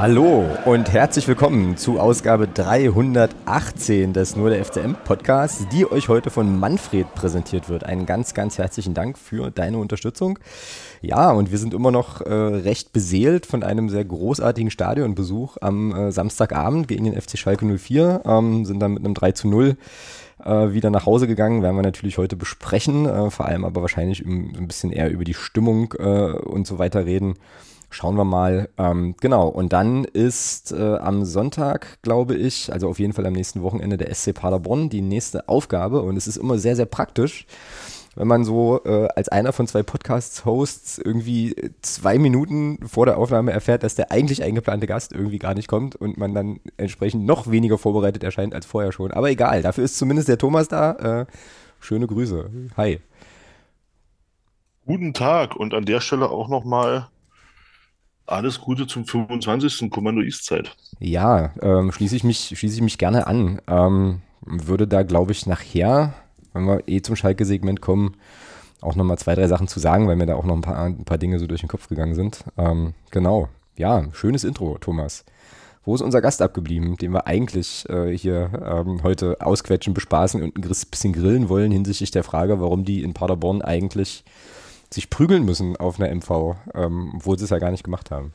Hallo und herzlich willkommen zu Ausgabe 318 des Nur der FCM Podcasts, die euch heute von Manfred präsentiert wird. Einen ganz, ganz herzlichen Dank für deine Unterstützung. Ja, und wir sind immer noch recht beseelt von einem sehr großartigen Stadionbesuch am Samstagabend gegen den FC Schalke 04, sind dann mit einem 3:0 wieder nach Hause gegangen, werden wir natürlich heute besprechen, vor allem aber wahrscheinlich ein bisschen eher über die Stimmung und so weiter reden. Schauen wir mal. Genau, und dann ist am Sonntag, glaube ich, also auf jeden Fall am nächsten Wochenende der SC Paderborn die nächste Aufgabe, und es ist immer sehr, sehr praktisch, wenn man so als einer von zwei Podcast-Hosts irgendwie 2 Minuten vor der Aufnahme erfährt, dass der eigentlich eingeplante Gast irgendwie gar nicht kommt und man dann entsprechend noch weniger vorbereitet erscheint als vorher schon. Aber egal, dafür ist zumindest der Thomas da. Schöne Grüße. Hi. Guten Tag und an der Stelle auch nochmal alles Gute zum 25. Kommando Eastzeit. Ja, schließe ich mich gerne an. Würde da, glaube ich, nachher, wenn wir zum Schalke-Segment kommen, auch nochmal 2, 3 Sachen zu sagen, weil mir da auch noch ein paar Dinge so durch den Kopf gegangen sind. Genau, ja, schönes Intro, Thomas. Wo ist unser Gast abgeblieben, den wir eigentlich hier heute ausquetschen, bespaßen und ein bisschen grillen wollen hinsichtlich der Frage, warum die in Paderborn eigentlich sich prügeln müssen auf einer MV, obwohl sie es ja gar nicht gemacht haben.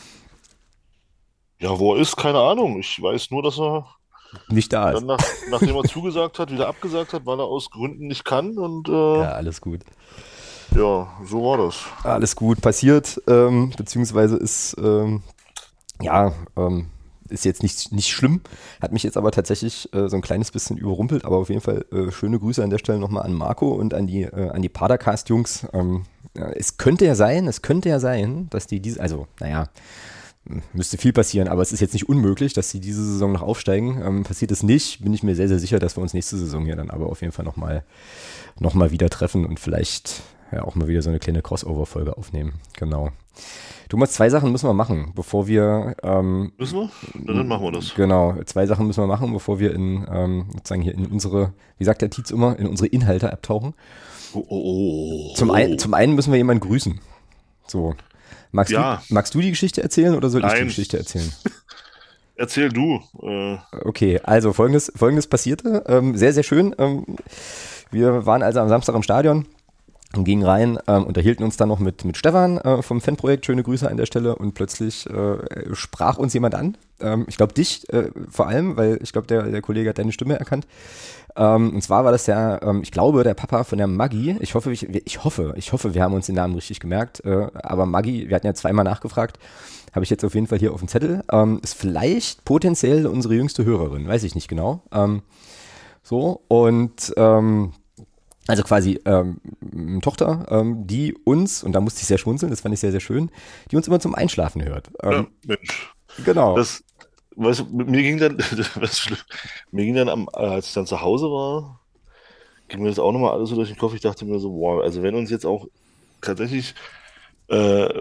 Ja, wo er ist, keine Ahnung. Ich weiß nur, dass er Nicht da dann ist. nachdem er zugesagt hat, wieder abgesagt hat, weil er aus Gründen nicht kann. Und Ja, alles gut. ja, so war das. Alles gut passiert, beziehungsweise ist, ja, ist jetzt nicht schlimm, hat mich jetzt aber tatsächlich so ein kleines bisschen überrumpelt, aber auf jeden Fall schöne Grüße an der Stelle nochmal an Marco und an die Padercast-Jungs. Ja, es könnte ja sein, dass die diese, also, naja, müsste viel passieren, aber es ist jetzt nicht unmöglich, dass sie diese Saison noch aufsteigen. Passiert es nicht, bin ich mir sehr, sehr sicher, dass wir uns nächste Saison hier dann aber auf jeden Fall noch mal wieder treffen und vielleicht ja auch mal wieder so eine kleine Crossover-Folge aufnehmen. Genau. Thomas, 2 Sachen müssen wir machen, bevor wir Müssen wir? Na, dann machen wir das. genau, 2 Sachen müssen wir machen, bevor wir sozusagen hier in unsere, wie sagt der Tietz immer, in unsere Inhalte abtauchen. Oh, oh, oh, Zum einen müssen wir jemanden grüßen. So. Ja, Magst du die Geschichte erzählen oder soll ich die nein. Geschichte erzählen? Erzähl du. Okay, also folgendes passierte, sehr, sehr schön. Wir waren also am Samstag im Stadion und gingen rein, unterhielten uns dann noch mit Stefan vom Fanprojekt, schöne Grüße an der Stelle, und plötzlich sprach uns jemand an. Ich glaube dich vor allem, weil ich glaube, der Kollege hat deine Stimme erkannt. Und zwar war das ich glaube, der Papa von der Maggie. Ich hoffe, wir haben uns den Namen richtig gemerkt. Aber Maggie, wir hatten ja 2-mal nachgefragt, habe ich jetzt auf jeden Fall hier auf dem Zettel. Ist vielleicht potenziell unsere jüngste Hörerin, weiß ich nicht genau. So, und also quasi Tochter, die uns, und da musste ich sehr schmunzeln, das fand ich sehr, sehr schön, die uns immer zum Einschlafen hört. Ja, Mensch. Genau. Das, weißt du, mir ging dann, mir ging dann als ich dann zu Hause war, ging mir das auch nochmal alles so durch den Kopf. Ich dachte mir so, wow, also wenn uns jetzt auch tatsächlich äh,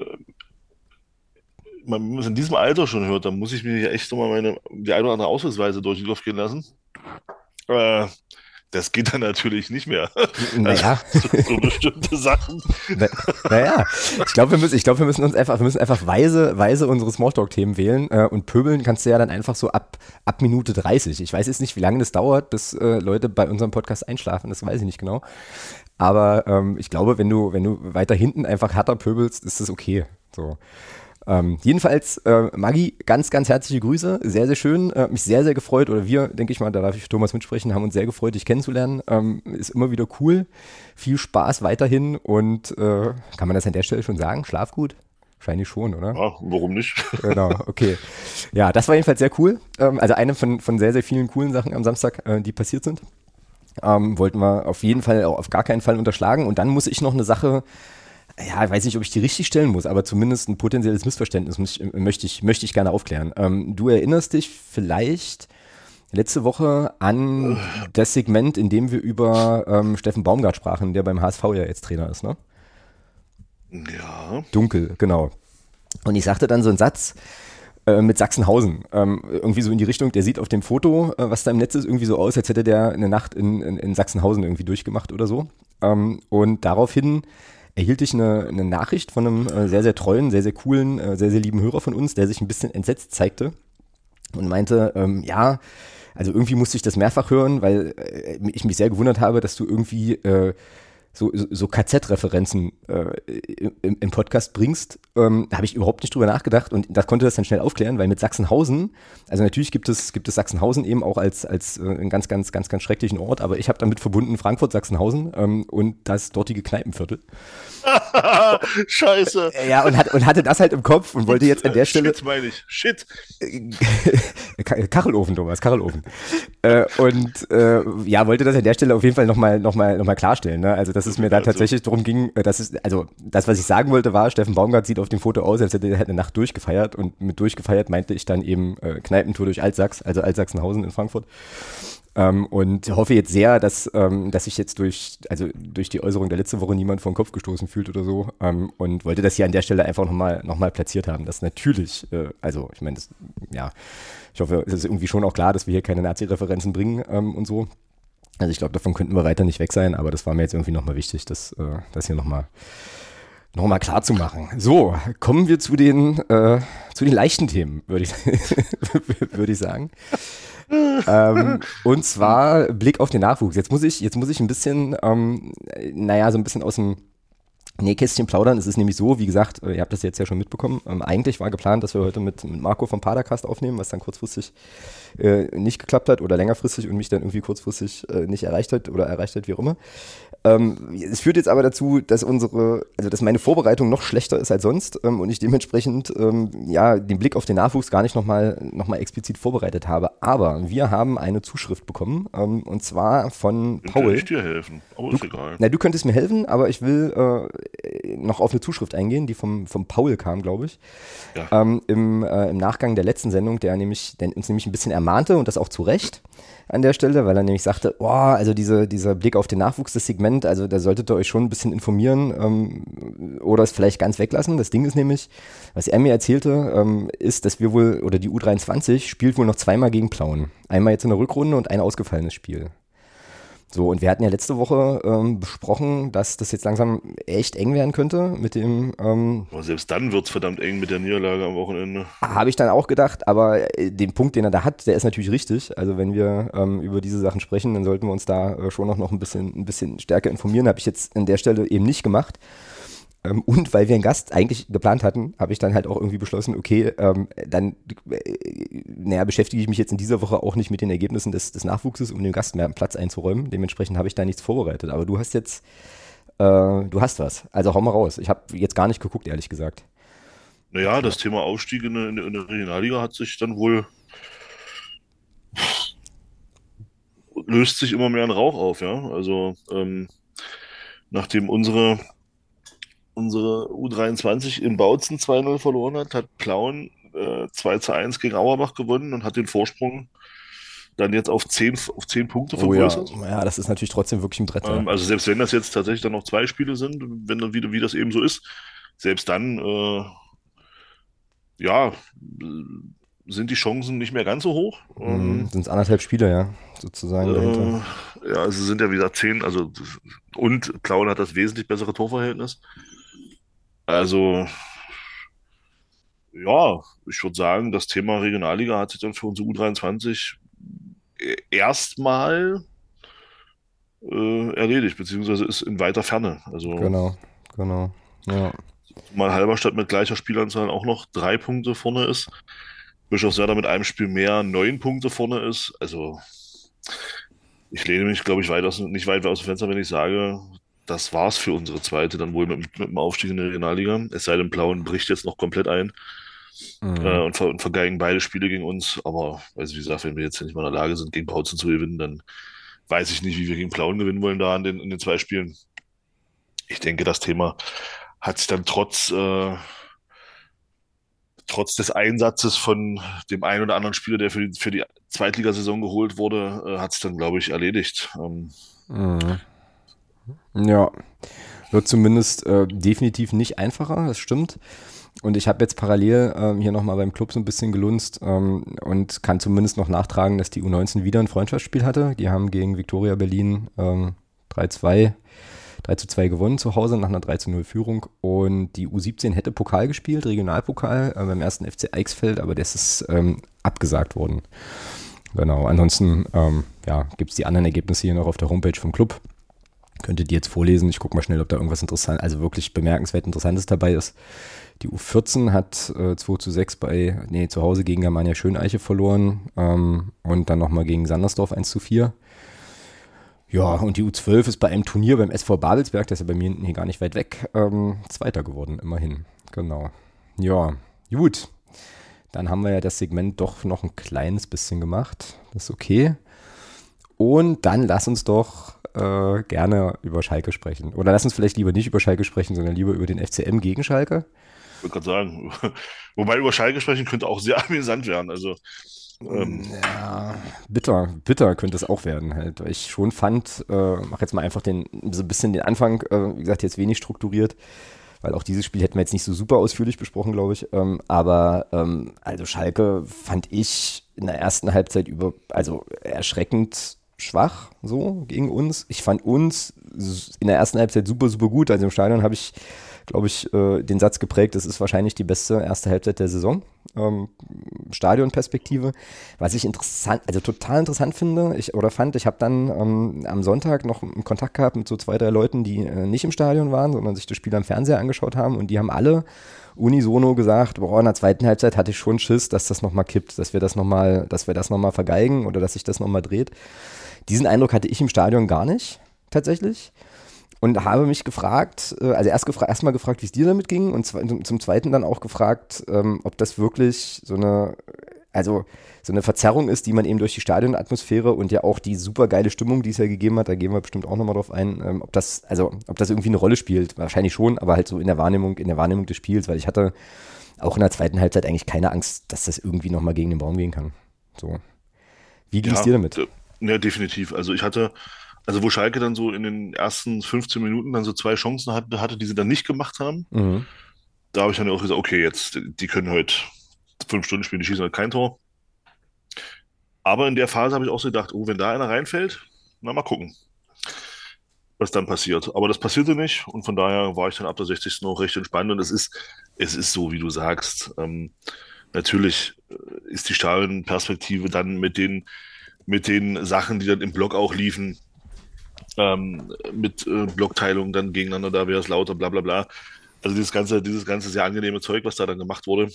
man es in diesem Alter schon hört, dann muss ich mir hier echt so mal die eine oder andere Ausdrucksweise durch den Kopf gehen lassen. Äh, Das geht dann natürlich nicht mehr. Also Naja, so bestimmte Sachen. na, naja, wir müssen einfach weise unsere Smalltalk-Themen wählen, und pöbeln kannst du ja dann einfach so ab Minute 30. Ich weiß jetzt nicht, wie lange das dauert, bis Leute bei unserem Podcast einschlafen, das weiß ich nicht genau. Aber ich glaube, wenn du weiter hinten einfach härter pöbelst, ist das okay. So. Jedenfalls, Maggi, ganz, ganz herzliche Grüße, sehr, sehr schön, mich sehr, sehr gefreut, oder wir, denke ich mal, da darf ich Thomas mitsprechen, haben uns sehr gefreut, dich kennenzulernen, ist immer wieder cool, viel Spaß weiterhin, und kann man das an der Stelle schon sagen, schlaf gut? Wahrscheinlich schon, oder? Ja, warum nicht? Genau, okay. Ja, das war jedenfalls sehr cool, also eine von sehr, sehr vielen coolen Sachen am Samstag, die passiert sind, wollten wir auf jeden Fall, auf gar keinen Fall unterschlagen, und dann muss ich noch eine Sache, ja, ich weiß nicht, ob ich die richtig stellen muss, aber zumindest ein potenzielles Missverständnis möchte ich gerne aufklären. Du erinnerst dich vielleicht letzte Woche an das Segment, in dem wir über Steffen Baumgart sprachen, der beim HSV ja jetzt Trainer ist, ne? Ja. Dunkel, genau. Und ich sagte dann so einen Satz mit Sachsenhausen, irgendwie so in die Richtung, der sieht auf dem Foto, was da im Netz ist, irgendwie so aus, als hätte der eine Nacht in Sachsenhausen irgendwie durchgemacht oder so. Und daraufhin erhielt ich eine Nachricht von einem sehr, sehr treuen, sehr, sehr coolen, sehr, sehr lieben Hörer von uns, der sich ein bisschen entsetzt zeigte und meinte, ja, also irgendwie musste ich das mehrfach hören, weil ich mich sehr gewundert habe, dass du irgendwie so KZ-Referenzen im Podcast bringst. Da habe ich überhaupt nicht drüber nachgedacht und das konnte das dann schnell aufklären, weil mit Sachsenhausen, also natürlich gibt es Sachsenhausen eben auch als einen ganz, ganz, ganz, ganz schrecklichen Ort, aber ich habe damit verbunden Frankfurt-Sachsenhausen und das dortige Kneipenviertel. Scheiße. Ja, und hatte das halt im Kopf und wollte jetzt an der Stelle. Shit, meine ich. Shit. Kachelofen, Thomas, Kachelofen. Ja, wollte das an der Stelle auf jeden Fall noch mal klarstellen. Ne? Also, dass es mir da tatsächlich darum ging, also das, was ich sagen wollte, war, Steffen Baumgart sieht auf dem Foto aus, als hätte er eine Nacht durchgefeiert und mit durchgefeiert meinte ich dann eben Kneipentour durch Altsachs, also Altsachsenhausen in Frankfurt. Und hoffe jetzt sehr, dass sich jetzt durch die Äußerung der letzte Woche niemand vor den Kopf gestoßen fühlt oder so und wollte das hier an der Stelle einfach noch mal platziert haben. Das natürlich, also ich meine, ich hoffe, es ist irgendwie schon auch klar, dass wir hier keine Nazi-Referenzen bringen und so. Also ich glaube, davon könnten wir weiter nicht weg sein, aber das war mir jetzt irgendwie noch mal wichtig, das hier noch mal klar zu machen. So, kommen wir zu den leichten Themen, würde ich sagen. Und zwar Blick auf den Nachwuchs. Jetzt muss ich ein bisschen, so ein bisschen aus dem Nähkästchen plaudern. Es ist nämlich so, wie gesagt, ihr habt das jetzt ja schon mitbekommen. Eigentlich war geplant, dass wir heute mit Marco vom Padercast aufnehmen, was dann kurzfristig nicht geklappt hat oder längerfristig und mich dann irgendwie kurzfristig nicht erreicht hat, wie auch immer. Es führt jetzt aber dazu, dass meine Vorbereitung noch schlechter ist als sonst und ich dementsprechend den Blick auf den Nachwuchs gar nicht noch mal explizit vorbereitet habe. Aber wir haben eine Zuschrift bekommen und zwar von Paul. Kann ich dir helfen, aber ist egal. Na, du könntest mir helfen, aber ich will noch auf eine Zuschrift eingehen, die vom Paul kam, glaube ich. Ja. Im Nachgang der letzten Sendung, der uns nämlich ein bisschen ermahnte und das auch zu Recht an der Stelle, weil er nämlich sagte, also dieser Blick auf den Nachwuchs, das Segment, also da solltet ihr euch schon ein bisschen informieren oder es vielleicht ganz weglassen. Das Ding ist nämlich, was er mir erzählte, ist, dass wir wohl, oder die U23 spielt wohl noch zweimal gegen Plauen. Einmal jetzt in der Rückrunde und ein ausgefallenes Spiel. So, und wir hatten ja letzte Woche besprochen, dass das jetzt langsam echt eng werden könnte mit dem. Aber selbst dann wird es verdammt eng mit der Niederlage am Wochenende. Habe ich dann auch gedacht, aber den Punkt, den er da hat, der ist natürlich richtig. Also wenn wir über diese Sachen sprechen, dann sollten wir uns da schon noch ein bisschen stärker informieren. Habe ich jetzt an der Stelle eben nicht gemacht. Und weil wir einen Gast eigentlich geplant hatten, habe ich dann halt auch irgendwie beschlossen, okay, dann beschäftige ich mich jetzt in dieser Woche auch nicht mit den Ergebnissen des Nachwuchses, um dem Gast mehr Platz einzuräumen. Dementsprechend habe ich da nichts vorbereitet. Aber du hast jetzt, du hast was. Also hau mal raus. Ich habe jetzt gar nicht geguckt, ehrlich gesagt. Naja, das Thema Aufstieg in der Regionalliga hat sich dann wohl löst sich immer mehr in Rauch auf, ja. Also nachdem unsere U23 in Bautzen 2-0 verloren hat Plauen 2-1 gegen Auerbach gewonnen und hat den Vorsprung dann jetzt auf 10 Punkte vergrößert. Ja, das ist natürlich trotzdem wirklich ein Brett. Also selbst wenn das jetzt tatsächlich dann noch 2 Spiele sind, wenn dann wie das eben so ist, selbst dann sind die Chancen nicht mehr ganz so hoch. Sind es 1,5 Spiele, ja, sozusagen dahinter. Ja, also sind ja wieder 10, also und Plauen hat das wesentlich bessere Torverhältnis. Also, ja, ich würde sagen, das Thema Regionalliga hat sich dann für unsere U23 erstmal erledigt, beziehungsweise ist in weiter Ferne. Also, genau, ja. Mal Halberstadt mit gleicher Spielanzahl auch noch 3 Punkte vorne ist. Bischofswerda mit einem Spiel mehr 9 Punkte vorne ist. Also, ich lehne mich, glaube ich, nicht weit aus dem Fenster, wenn ich sage, das war's für unsere zweite, dann wohl mit dem Aufstieg in der Regionalliga. Es sei denn, Plauen bricht jetzt noch komplett ein und vergeigen beide Spiele gegen uns. Aber, also wie gesagt, wenn wir jetzt nicht mal in der Lage sind, gegen Bautzen zu gewinnen, dann weiß ich nicht, wie wir gegen Plauen gewinnen wollen da in den 2 Spielen. Ich denke, das Thema hat sich dann trotz des Einsatzes von dem einen oder anderen Spieler, der für die Zweitligasaison geholt wurde, hat es dann, glaube ich, erledigt. Ja, wird zumindest definitiv nicht einfacher, das stimmt. Und ich habe jetzt parallel hier nochmal beim Club so ein bisschen gelunzt und kann zumindest noch nachtragen, dass die U19 wieder ein Freundschaftsspiel hatte. Die haben gegen Viktoria Berlin 3-2 3:2 gewonnen zu Hause nach einer 3:0 Führung. Und die U17 hätte Pokal gespielt, Regionalpokal beim ersten FC Eichsfeld, aber das ist abgesagt worden. Genau, ansonsten gibt es die anderen Ergebnisse hier noch auf der Homepage vom Club. Könntet ihr jetzt vorlesen. Ich gucke mal schnell, ob da irgendwas interessant, also wirklich bemerkenswert Interessantes dabei ist. Die U14 hat 2:6 zu Hause gegen Germania Schöneiche verloren und dann nochmal gegen Sandersdorf 1:4. Ja, und die U12 ist bei einem Turnier beim SV Babelsberg, das ist ja bei mir hier gar nicht weit weg, Zweiter geworden, immerhin. Genau. Ja, gut. Dann haben wir ja das Segment doch noch ein kleines bisschen gemacht. Das ist okay. Und dann lass uns doch gerne über Schalke sprechen. Oder lass uns vielleicht lieber nicht über Schalke sprechen, sondern lieber über den FCM gegen Schalke. Ich würde gerade sagen, wobei über Schalke sprechen könnte auch sehr amüsant werden. Also, Ja, bitter könnte es auch werden halt. Weil ich schon fand, mach jetzt mal einfach so ein bisschen den Anfang, wie gesagt, jetzt wenig strukturiert, weil auch dieses Spiel hätten wir jetzt nicht so super ausführlich besprochen, glaube ich. Also Schalke fand ich in der ersten Halbzeit also erschreckend schwach so gegen uns. Ich fand uns in der ersten Halbzeit super, super gut. Also im Stadion habe ich, glaube ich, den Satz geprägt, das ist wahrscheinlich die beste erste Halbzeit der Saison. Stadionperspektive. Was ich total interessant finde, ich habe dann am Sonntag noch einen Kontakt gehabt mit so 2, 3 Leuten, die nicht im Stadion waren, sondern sich das Spiel am Fernseher angeschaut haben und die haben alle unisono gesagt, boah, in der zweiten Halbzeit hatte ich schon Schiss, dass das nochmal kippt, dass wir das nochmal vergeigen oder dass sich das nochmal dreht. Diesen Eindruck hatte ich im Stadion gar nicht, tatsächlich. Und habe mich gefragt, also erstmal gefragt, wie es dir damit ging und zum Zweiten dann auch gefragt, ob das wirklich so eine Verzerrung ist, die man eben durch die Stadionatmosphäre und ja auch die super geile Stimmung, die es ja gegeben hat, da gehen wir bestimmt auch nochmal drauf ein, ob das irgendwie eine Rolle spielt. Wahrscheinlich schon, aber halt so in der Wahrnehmung des Spiels, weil ich hatte auch in der zweiten Halbzeit eigentlich keine Angst, dass das irgendwie nochmal gegen den Baum gehen kann. So. Wie ging es dir damit? Ja, definitiv. Also wo Schalke dann so in den ersten 15 Minuten dann so 2 Chancen hatte, die sie dann nicht gemacht haben, Mhm. da habe ich dann auch gesagt, okay, jetzt, die können heute 5 Stunden spielen, die schießen halt kein Tor. Aber in der Phase habe ich auch so gedacht, oh, wenn da einer reinfällt, na mal gucken, was dann passiert. Aber das passierte nicht und von daher war ich dann ab der 60. noch recht entspannt und es ist so, wie du sagst. Natürlich ist die Stadionperspektive dann mit den Sachen, die dann im Block auch liefen, mit Blockteilung dann gegeneinander, da wäre es lauter, bla bla bla. Also dieses ganze sehr angenehme Zeug, was da dann gemacht wurde,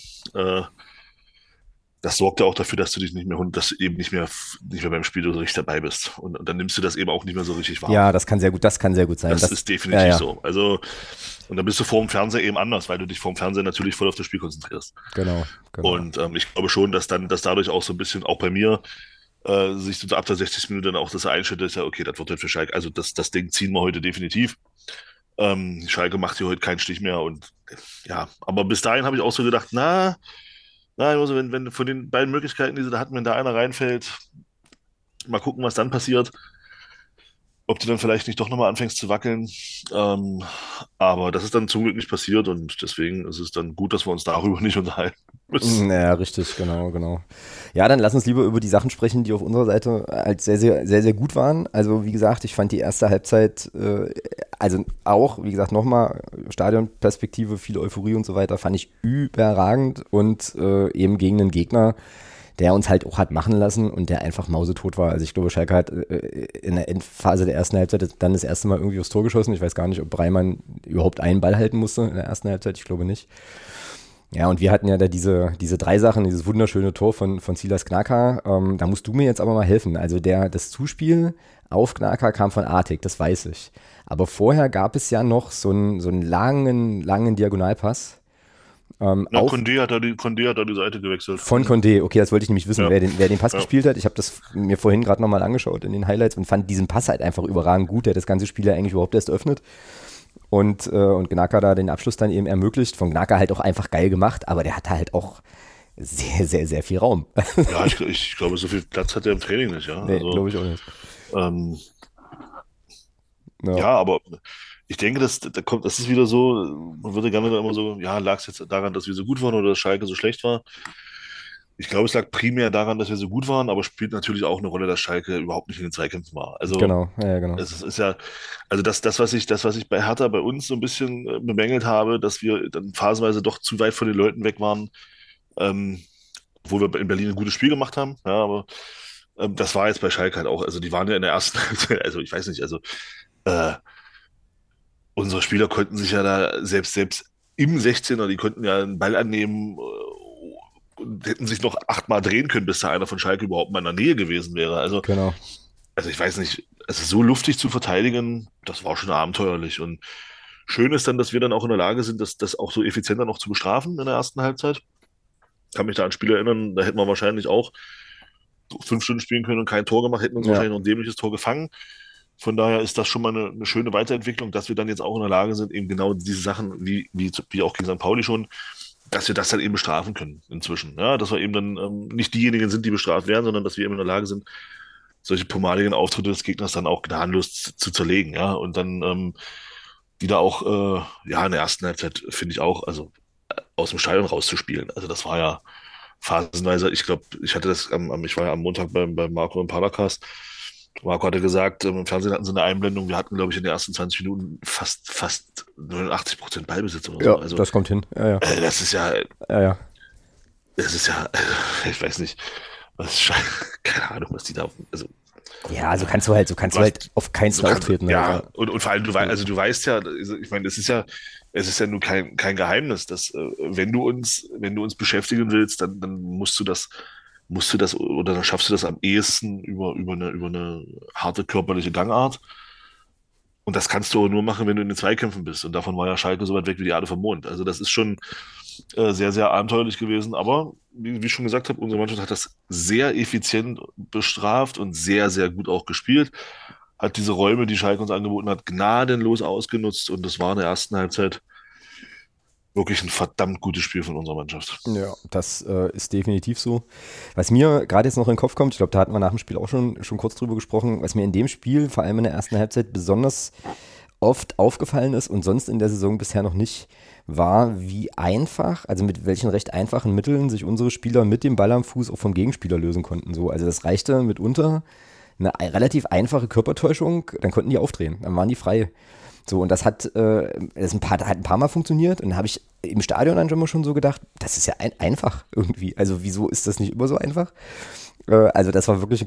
das sorgt ja auch dafür, dass du dich dass du eben nicht mehr beim Spiel so richtig dabei bist. Und dann nimmst du das eben auch nicht mehr so richtig wahr. Ja, das kann sehr gut sein. Das ist ja, definitiv ja, so. Also, und dann bist du vor dem Fernseher eben anders, weil du dich vor dem Fernseher natürlich voll auf das Spiel konzentrierst. genau. Und ich glaube schon, dass dadurch auch so ein bisschen, auch bei mir, sich so ab der 60. Minute dann auch das einschätzt, ist ja, okay, das wird heute für Schalke, also das Ding ziehen wir heute definitiv. Schalke macht hier heute keinen Stich mehr und ja, aber bis dahin habe ich auch so gedacht, also wenn von den beiden Möglichkeiten, die sie da hatten, wenn da einer reinfällt, mal gucken, was dann passiert. Ob du dann vielleicht nicht doch nochmal anfängst zu wackeln. Aber das ist dann zum Glück nicht passiert und deswegen ist es dann gut, dass wir uns darüber nicht unterhalten müssen. Ja, richtig, genau. Ja, dann lass uns lieber über die Sachen sprechen, die auf unserer Seite halt sehr, sehr, sehr, sehr gut waren. Also wie gesagt, ich fand die erste Halbzeit, also auch, wie gesagt, nochmal Stadionperspektive, viel Euphorie und so weiter, fand ich überragend und eben gegen einen Gegner, der uns halt auch hat machen lassen und der einfach mausetot war. Also ich glaube, Schalke hat in der Endphase der ersten Halbzeit dann das erste Mal irgendwie aufs Tor geschossen. Ich weiß gar nicht, ob Breimann überhaupt einen Ball halten musste in der ersten Halbzeit. Ich glaube nicht. Ja, und wir hatten ja da diese 3 Sachen, dieses wunderschöne Tor von Silas Knaka. Da musst du mir jetzt aber mal helfen. Also das Zuspiel auf Knaka kam von Artig, das weiß ich. Aber vorher gab es ja noch so einen langen Diagonalpass. Condé hat da die Seite gewechselt. Von Condé, okay, das wollte ich nämlich wissen, Ja, wer den Pass ja. gespielt hat. Ich habe das mir vorhin gerade nochmal angeschaut in den Highlights und fand diesen Pass halt einfach überragend gut, der das ganze Spiel ja eigentlich überhaupt erst öffnet. Und Gnaka da den Abschluss dann eben ermöglicht. Von Gnaka halt auch einfach geil gemacht, aber der hatte halt auch sehr, sehr, sehr viel Raum. Ja, ich glaube, so viel Platz hat er im Training nicht, ja. Nee, Also, glaube ich auch nicht. ähm, Ja. ja, aber ich denke, das ist wieder so, man würde gerne dann immer so, ja, lag es jetzt daran, dass wir so gut waren oder dass Schalke so schlecht war? Ich glaube, es lag primär daran, dass wir so gut waren, aber spielt natürlich auch eine Rolle, dass Schalke überhaupt nicht in den Zweikämpfen war. Also Genau, ja, ja, genau. es ist ja, also das, was ich bei Hertha bei uns so ein bisschen bemängelt habe, dass wir dann phasenweise doch zu weit von den Leuten weg waren, ähm, wo wir in Berlin ein gutes Spiel gemacht haben. Ja, aber das war jetzt bei Schalke halt auch. Also die waren ja in der ersten, also ich weiß nicht, also äh, unsere Spieler konnten sich ja da selbst im 16er, die konnten ja einen Ball annehmen und hätten sich noch 8-mal drehen können, bis da einer von Schalke überhaupt mal in der Nähe gewesen wäre. Genau. Also ich weiß nicht, also so luftig zu verteidigen, das war schon abenteuerlich. Und schön ist dann, dass wir dann auch in der Lage sind, das auch so effizient dann noch zu bestrafen in der ersten Halbzeit. Kann mich da an Spiele erinnern, da hätten wir wahrscheinlich auch 5 Stunden spielen können und kein Tor gemacht, hätten uns Ja, wahrscheinlich noch ein dämliches Tor gefangen. Von daher ist das schon mal eine schöne Weiterentwicklung, dass wir dann jetzt auch in der Lage sind, eben genau diese Sachen, wie auch gegen St. Pauli schon, dass wir das dann eben bestrafen können inzwischen. Ja, dass wir eben dann nicht diejenigen sind, die bestraft werden, sondern dass wir eben in der Lage sind, solche pomadigen Auftritte des Gegners dann auch gnadenlos zu zerlegen. Ja, und dann wieder auch, ja, in der ersten Halbzeit finde ich auch, also aus dem Stadion rauszuspielen. Also das war ja phasenweise, ich glaube, ich war ja am Montag beim Marco im Paracast. Marco hatte gesagt, im Fernsehen hatten sie eine Einblendung, wir hatten, glaube ich, in den ersten 20 Minuten fast 89% Ballbesitz oder so. ja, Also, das kommt hin. Ja, ja. das ist ja, Ja, ja. ich weiß nicht, keine Ahnung, was die da, also, Ja, so kannst du was, halt auf keinen du Fall kannst, auftreten halt, ja, ja. und vor allem, So. also du weißt ja, also ich meine, es ist ja nur kein Geheimnis, dass, wenn du uns beschäftigen willst, dann musst du das, oder dann schaffst du das am ehesten über eine harte körperliche Gangart. Und das kannst du auch nur machen, wenn du in den Zweikämpfen bist. Und davon war ja Schalke so weit weg wie die Erde vom Mond. Also das ist schon sehr, sehr abenteuerlich gewesen. Aber wie ich schon gesagt habe, unsere Mannschaft hat das sehr effizient bestraft und sehr, sehr gut auch gespielt. Hat diese Räume, die Schalke uns angeboten hat, gnadenlos ausgenutzt. Und das war in der ersten Halbzeit wirklich ein verdammt gutes Spiel von unserer Mannschaft. Ja, das ist definitiv so. Was mir gerade jetzt noch in den Kopf kommt, ich glaube, da hatten wir nach dem Spiel auch schon kurz drüber gesprochen, was mir in dem Spiel, vor allem in der ersten Halbzeit, besonders oft aufgefallen ist und sonst in der Saison bisher noch nicht, war, wie einfach, also mit welchen recht einfachen Mitteln sich unsere Spieler mit dem Ball am Fuß auch vom Gegenspieler lösen konnten. So, also das reichte mitunter eine relativ einfache Körpertäuschung, dann konnten die aufdrehen, dann waren die frei. So, und hat ein paar Mal funktioniert und dann habe ich im Stadion dann schon so gedacht, das ist ja einfach irgendwie. Also wieso ist das nicht immer so einfach? Also das war wirklich ein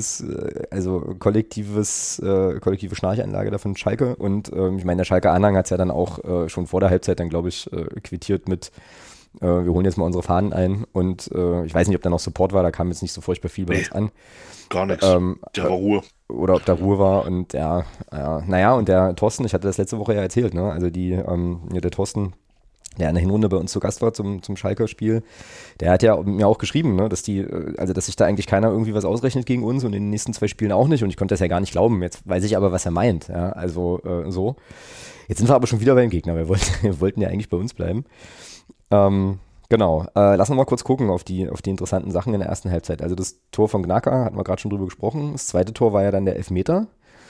kollektive Schnarchanlage da von Schalke und ich meine, der Schalke Anhang hat es ja dann auch schon vor der Halbzeit dann, glaube ich, quittiert mit wir holen jetzt mal unsere Fahnen ein und ich weiß nicht, ob da noch Support war, da kam jetzt nicht so furchtbar viel bei Nee, uns an. gar nichts. Ähm, Der war Ruhe. oder ob da Ruhe war und naja, und der Thorsten, ich hatte das letzte Woche ja erzählt, ne? Also der Thorsten, der in der Hinrunde bei uns zu Gast war zum Schalker-Spiel, der hat ja mir auch geschrieben, ne, dass sich da eigentlich keiner irgendwie was ausrechnet gegen uns und in den nächsten 2 Spielen auch nicht und ich konnte das ja gar nicht glauben. Jetzt weiß ich aber, was er meint, ja, also so. Jetzt sind wir aber schon wieder beim Gegner, wir wollten ja eigentlich bei uns bleiben. Genau, lassen wir mal kurz gucken auf die interessanten Sachen in der ersten Halbzeit. Also das Tor von Gnaka, hatten wir gerade schon drüber gesprochen. Das zweite Tor war ja dann der Elfmeter,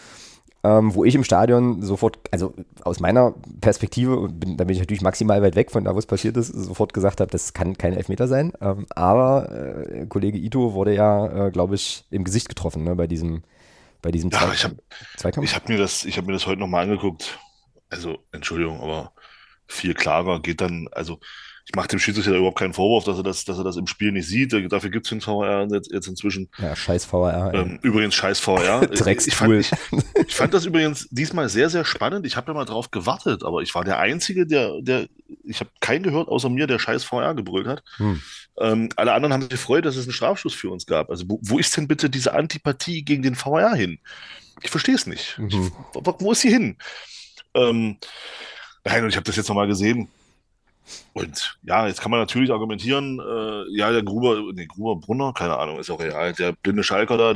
wo ich im Stadion sofort, also aus meiner Perspektive, da bin ich natürlich maximal weit weg von da, wo es passiert ist, sofort gesagt habe, das kann kein Elfmeter sein. Aber Kollege Ito wurde ja, glaube ich, im Gesicht getroffen, ne, bei diesem Ja, ich habe Zweikampf. ich hab mir das heute nochmal angeguckt. Also, Entschuldigung, aber viel klarer geht dann, also ich mache dem Schiedsrichter überhaupt keinen Vorwurf, dass er das im Spiel nicht sieht. Dafür gibt es den VAR jetzt inzwischen. Ja, scheiß VAR, ey. Übrigens scheiß VAR. Ich fand, Dreckstool. ich fand das übrigens diesmal sehr, sehr spannend. Ich habe ja mal drauf gewartet, aber ich war der Einzige, ich habe keinen gehört außer mir, der scheiß VAR gebrüllt hat. Hm. Alle anderen haben sich gefreut, dass es einen Strafschuss für uns gab. Also wo ist denn bitte diese Antipathie gegen den VAR hin? Ich verstehe es nicht. Mhm. Wo ist sie hin? Ähm, Nein, und ich habe das jetzt nochmal gesehen. Und ja, jetzt kann man natürlich argumentieren, ja, der Gruber Brunner, keine Ahnung, ist auch real. Der blinde Schalker da,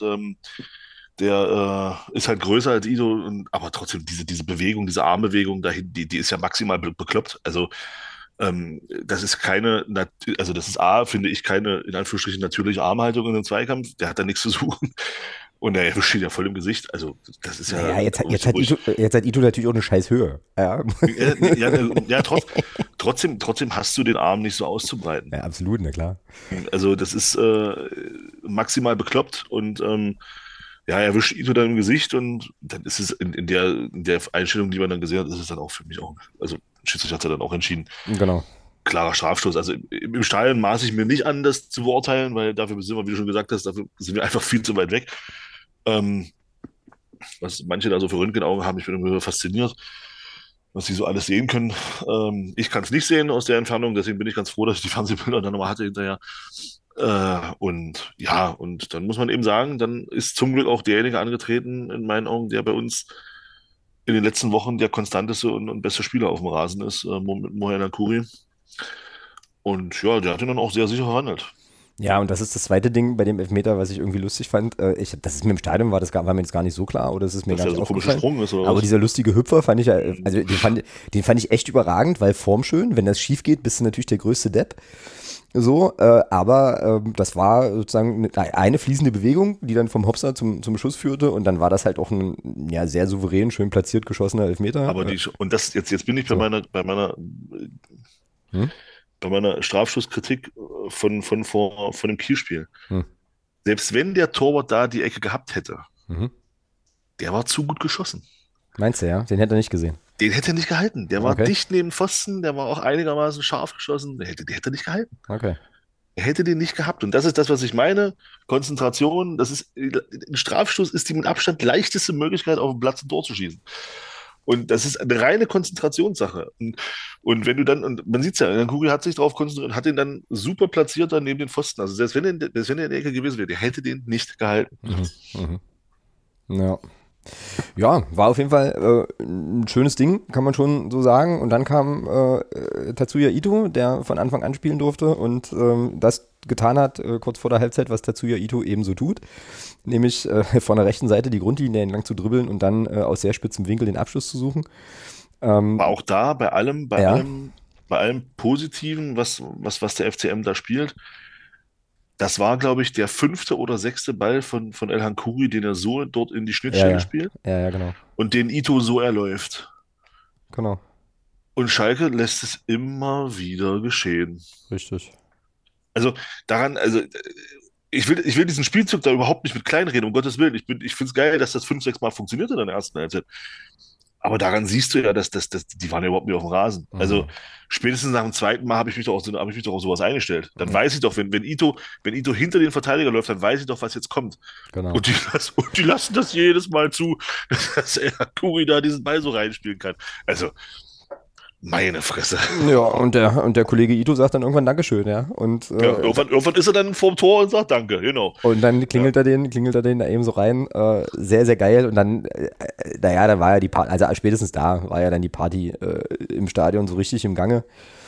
der ist halt größer als Ido, aber trotzdem diese Bewegung, diese Armbewegung dahin, die ist ja maximal bekloppt. Also das ist also das ist A, finde ich, keine, in Anführungsstrichen, natürliche Armhaltung in einem Zweikampf. Der hat da nichts zu suchen. Und er erwischt ihn ja voll im Gesicht. Also, das ist ja Naja, richtig ruhig. Jetzt hat Ito natürlich auch eine scheiß Höhe. Ja, Ja, trotzdem hast du den Arm nicht so auszubreiten. ja absolut, na klar. Also, das ist maximal bekloppt und ja, er wischt Ito dann im Gesicht und dann ist es in der Einstellung, die man dann gesehen hat, ist es dann auch für mich auch, also Schiedsrichter hat ja dann auch entschieden, Genau. klarer Strafstoß. Also im Stadion maße ich mir nicht an, das zu beurteilen, weil dafür sind wir, wie du schon gesagt hast, dafür sind wir einfach viel zu weit weg. Ähm, Was manche da so für Röntgenaugen haben, ich bin irgendwie fasziniert, was sie so alles sehen können. Ich kann es nicht sehen aus der Entfernung, deswegen bin ich ganz froh, dass ich die Fernsehbilder dann nochmal hatte hinterher. Und ja, und dann muss man eben sagen, dann ist zum Glück auch derjenige angetreten, in meinen Augen, der bei uns in den letzten Wochen der konstanteste und beste Spieler auf dem Rasen ist, Mohamed Nakouri. Und ja, der hat ihn dann auch sehr sicher verhandelt. Ja, und das ist das zweite Ding bei dem Elfmeter, was ich irgendwie lustig fand. Das ist mir im Stadion, war mir jetzt gar nicht so klar oder ist es mir Dass gar der nicht so komisch aufgefallen. gesprungen ist oder Aber was? dieser lustige Hüpfer fand ich ja, also den fand ich echt überragend, weil formschön. Wenn das schief geht, bist du natürlich der größte Depp. So, aber das war sozusagen eine fließende Bewegung, die dann vom Hopser zum Schuss führte und dann war das halt auch ein ja, sehr souverän, schön platziert geschossener Elfmeter. Aber und das, jetzt bin ich So. Hm? bei meiner Strafschusskritik von dem Kielspiel. Hm. Selbst wenn der Torwart da die Ecke gehabt hätte, Mhm. der war zu gut geschossen. Meinst du, ja? Den hätte er nicht gesehen. Den hätte er nicht gehalten. Der war Okay, dicht neben Pfosten, der war auch einigermaßen scharf geschossen. Der hätte nicht gehalten. okay. Er hätte den nicht gehabt. Und das ist das, was ich meine. Konzentration, ein Strafstoß ist die mit Abstand leichteste Möglichkeit, auf dem Platz ein Tor zu schießen. Und das ist eine reine Konzentrationssache. Und wenn du dann, und man sieht es ja, der Kugel hat sich darauf konzentriert und hat den dann super platziert dann neben den Pfosten. Also selbst wenn er in der Ecke gewesen wäre, der hätte den nicht gehalten. Mhm. Mhm. Ja. Ja, war auf jeden Fall ein schönes Ding, kann man schon so sagen. Und dann kam Tatsuya Ito, der von Anfang an spielen durfte und das getan hat, kurz vor der Halbzeit, was Tatsuya Ito ebenso tut. Nämlich von der rechten Seite die Grundlinie entlang zu dribbeln und dann aus sehr spitzem Winkel den Abschluss zu suchen. Aber auch da, Ja, bei allem Positiven, was der FCM da spielt, das war, glaube ich, der fünfte oder sechste Ball von El Hankouri, den er so dort in die ja, Schnittstelle ja, spielt ja, ja, genau, und den Ito so erläuft. genau, Und Schalke lässt es immer wieder geschehen. richtig. Also also ich will diesen Spielzug da überhaupt nicht mit kleinreden, um Gottes Willen. Ich finde es geil, dass das 5, 6 Mal funktioniert in der ersten Halbzeit. Aber daran siehst du ja, die waren ja überhaupt nicht auf dem Rasen. Also Mhm, spätestens nach dem zweiten Mal habe ich mich doch auf sowas eingestellt. Dann weiß ich doch, wenn Ito hinter den Verteidiger läuft, dann weiß ich doch, was jetzt kommt. genau. Und die lassen das jedes Mal zu, dass er Kuri da diesen Ball so reinspielen kann. Also, meine Fresse. Ja, und der Kollege Ito sagt dann irgendwann Dankeschön, ja. Ja, irgendwann ist er dann vorm Tor und sagt Danke, genau. Und dann Ja. klingelt er den da eben so rein. Sehr, sehr geil. Und dann, naja, dann war ja die Party, also spätestens da war ja dann die Party im Stadion so richtig im Gange.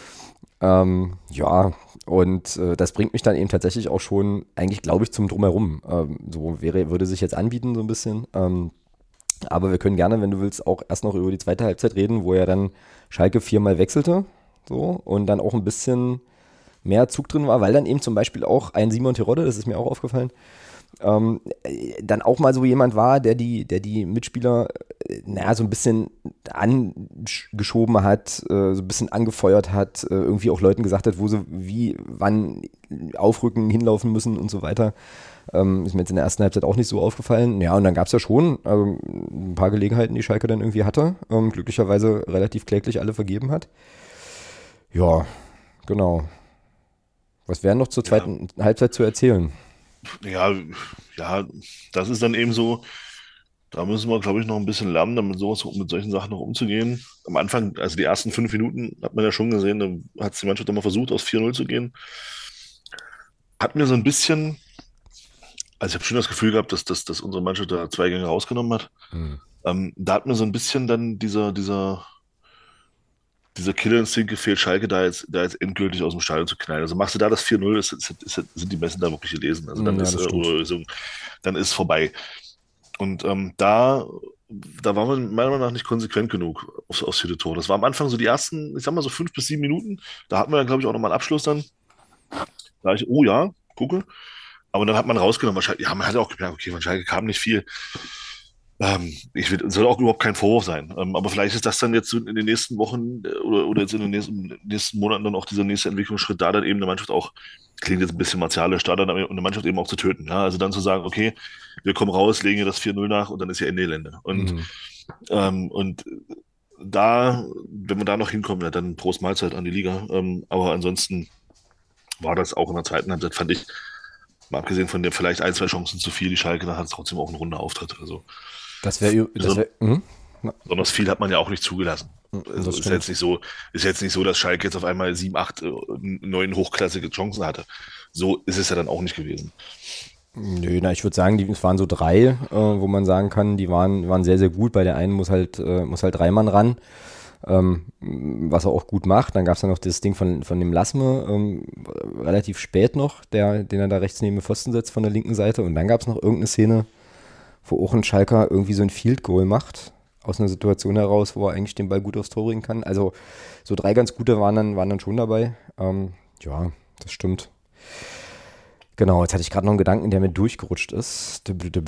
Ja, und das bringt mich dann eben tatsächlich auch schon, eigentlich glaube ich, zum Drumherum. Würde sich jetzt anbieten, so ein bisschen. Aber wir können gerne, wenn du willst, auch erst noch über die zweite Halbzeit reden, wo ja dann Schalke viermal wechselte. So, und dann auch ein bisschen mehr Zug drin war, weil dann eben zum Beispiel auch ein Simon Terodde, das ist mir auch aufgefallen, dann auch mal so jemand war, der die Mitspieler naja, so ein bisschen angeschoben hat, so ein bisschen angefeuert hat, irgendwie auch Leuten gesagt hat, wo sie wie, wann aufrücken, hinlaufen müssen und so weiter. Ist mir jetzt in der ersten Halbzeit auch nicht so aufgefallen. Ja, und dann gab es ja schon ein paar Gelegenheiten, die Schalke dann irgendwie hatte. Glücklicherweise relativ kläglich alle vergeben hat. Ja, genau. Was wäre noch zur Ja, zweiten Halbzeit zu erzählen? ja, ja, das ist dann eben so, da müssen wir, glaube ich, noch ein bisschen lernen, mit solchen Sachen noch umzugehen. Am Anfang, also die ersten 5 Minuten, hat man ja schon gesehen, da hat die Mannschaft immer versucht, aus 4-0 zu gehen. Hat mir so ein bisschen, also ich habe schon das Gefühl gehabt, dass unsere Mannschaft da 2 Gänge rausgenommen hat. Hm. Da hat mir so ein bisschen dann dieser Killerinstinkt gefehlt, Schalke da jetzt endgültig aus dem Stadion zu knallen. Also machst du da das 4-0, sind die Messen da wirklich gelesen. Also dann Ja, ist das stimmt. oder so, dann ist vorbei. Und da waren wir meiner Meinung nach nicht konsequent genug aufs vierte Tor. Das war am Anfang so die ersten, ich sag mal so 5 bis 7 Minuten. Da hatten wir dann, glaube ich, auch nochmal einen Abschluss dann. Da ich, oh ja, gucke. Aber dann hat man rausgenommen, wahrscheinlich, ja, man hat auch gemerkt, okay, von Schalke kam nicht viel. Soll auch überhaupt kein Vorwurf sein. Aber vielleicht ist das dann jetzt so in den nächsten Wochen oder jetzt in den nächsten Monaten dann auch dieser nächste Entwicklungsschritt da, dann eben eine Mannschaft auch, klingt jetzt ein bisschen martialisch, da dann eine Mannschaft eben auch zu töten. Ja? Also dann zu sagen, okay, wir kommen raus, legen ihr das 4-0 nach und dann ist ja Ende Gelände. Mhm. Und da, wenn wir da noch hinkommen, ja, dann Prost Mahlzeit an die Liga. Aber ansonsten war das auch in der zweiten Halbzeit, fand ich, mal abgesehen von der vielleicht ein, zwei Chancen zu viel, die Schalke, dann hat es trotzdem auch einen runden Auftritt. Also Das wäre, besonders viel hat man ja auch nicht zugelassen. Also das stimmt. ist jetzt nicht so, dass Schalke jetzt auf einmal 7, 8, 9 hochklassige Chancen hatte. So ist es ja dann auch nicht gewesen. Nö, na, ich würde sagen, es waren so drei, wo man sagen kann, die waren sehr, sehr gut. Bei der einen muss halt Reimann ran, was er auch gut macht. Dann gab es ja noch das Ding von dem Lassme, relativ spät noch, den er da rechts neben den Pfosten setzt von der linken Seite. Und dann gab es noch irgendeine Szene, wo auch ein Schalker irgendwie so ein Field Goal macht, aus einer Situation heraus, wo er eigentlich den Ball gut aufs Tor bringen kann. Also so drei ganz gute waren dann schon dabei. Ja, das stimmt. Genau, jetzt hatte ich gerade noch einen Gedanken, der mir durchgerutscht ist.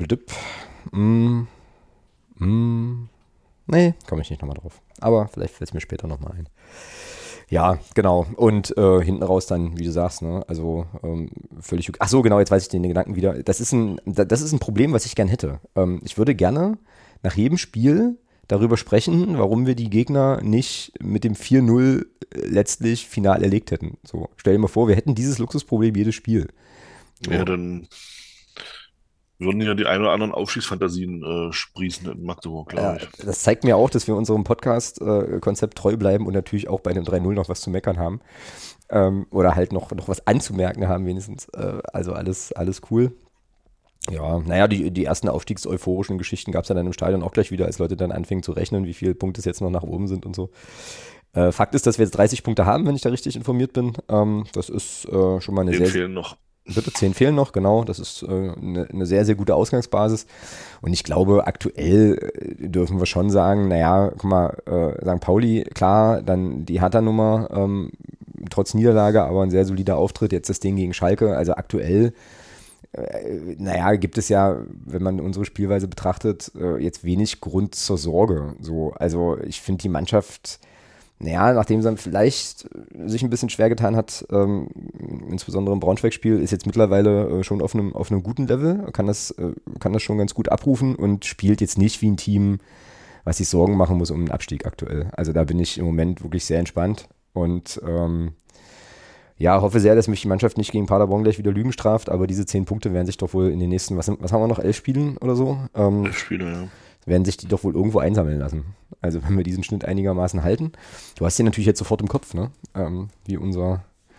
Nee, komme ich nicht nochmal drauf. Aber vielleicht fällt es mir später nochmal ein. Ja, genau. Und hinten raus dann, wie du sagst, ne? Also völlig. Ach so, genau, jetzt weiß ich den Gedanken wieder. Das ist ein Problem, was ich gern hätte. Ich würde gerne nach jedem Spiel darüber sprechen, warum wir die Gegner nicht mit dem 4-0 letztlich final erlegt hätten. So, stell dir mal vor, wir hätten dieses Luxusproblem jedes Spiel. So. Ja, dann würden ja die ein oder anderen Aufstiegsfantasien sprießen in Magdeburg, glaube ich. Das zeigt mir auch, dass wir unserem Podcast-Konzept treu bleiben und natürlich auch bei einem 3-0 noch was zu meckern haben. Oder halt noch was anzumerken haben wenigstens. Also alles cool. Ja, naja, die ersten aufstiegseuphorischen Geschichten gab es ja dann im Stadion auch gleich wieder, als Leute dann anfingen zu rechnen, wie viele Punkte es jetzt noch nach oben sind und so. Fakt ist, dass wir jetzt 30 Punkte haben, wenn ich da richtig informiert bin. Das ist schon mal eine Denen fehlen noch. Bitte, 10 fehlen noch, genau. Das ist eine sehr, sehr gute Ausgangsbasis. Und ich glaube, aktuell dürfen wir schon sagen, naja, guck mal, St. Pauli, klar, dann die Hertha-Nummer, trotz Niederlage, aber ein sehr solider Auftritt. Jetzt das Ding gegen Schalke. Also aktuell, naja, gibt es ja, wenn man unsere Spielweise betrachtet, jetzt wenig Grund zur Sorge. So, also ich finde die Mannschaft, naja, nachdem sie dann vielleicht sich ein bisschen schwer getan hat, insbesondere im Braunschweig-Spiel, ist jetzt mittlerweile schon auf einem guten Level, kann das schon ganz gut abrufen und spielt jetzt nicht wie ein Team, was sich Sorgen machen muss um den Abstieg aktuell. Also da bin ich im Moment wirklich sehr entspannt und ja, hoffe sehr, dass mich die Mannschaft nicht gegen Paderborn gleich wieder Lügen straft, aber diese 10 Punkte werden sich doch wohl in den nächsten, was haben wir noch, 11 Spielen oder so? 11 Spiele, ja. Werden sich die doch wohl irgendwo einsammeln lassen. Also wenn wir diesen Schnitt einigermaßen halten. Du hast den natürlich jetzt sofort im Kopf, ne? Wie unser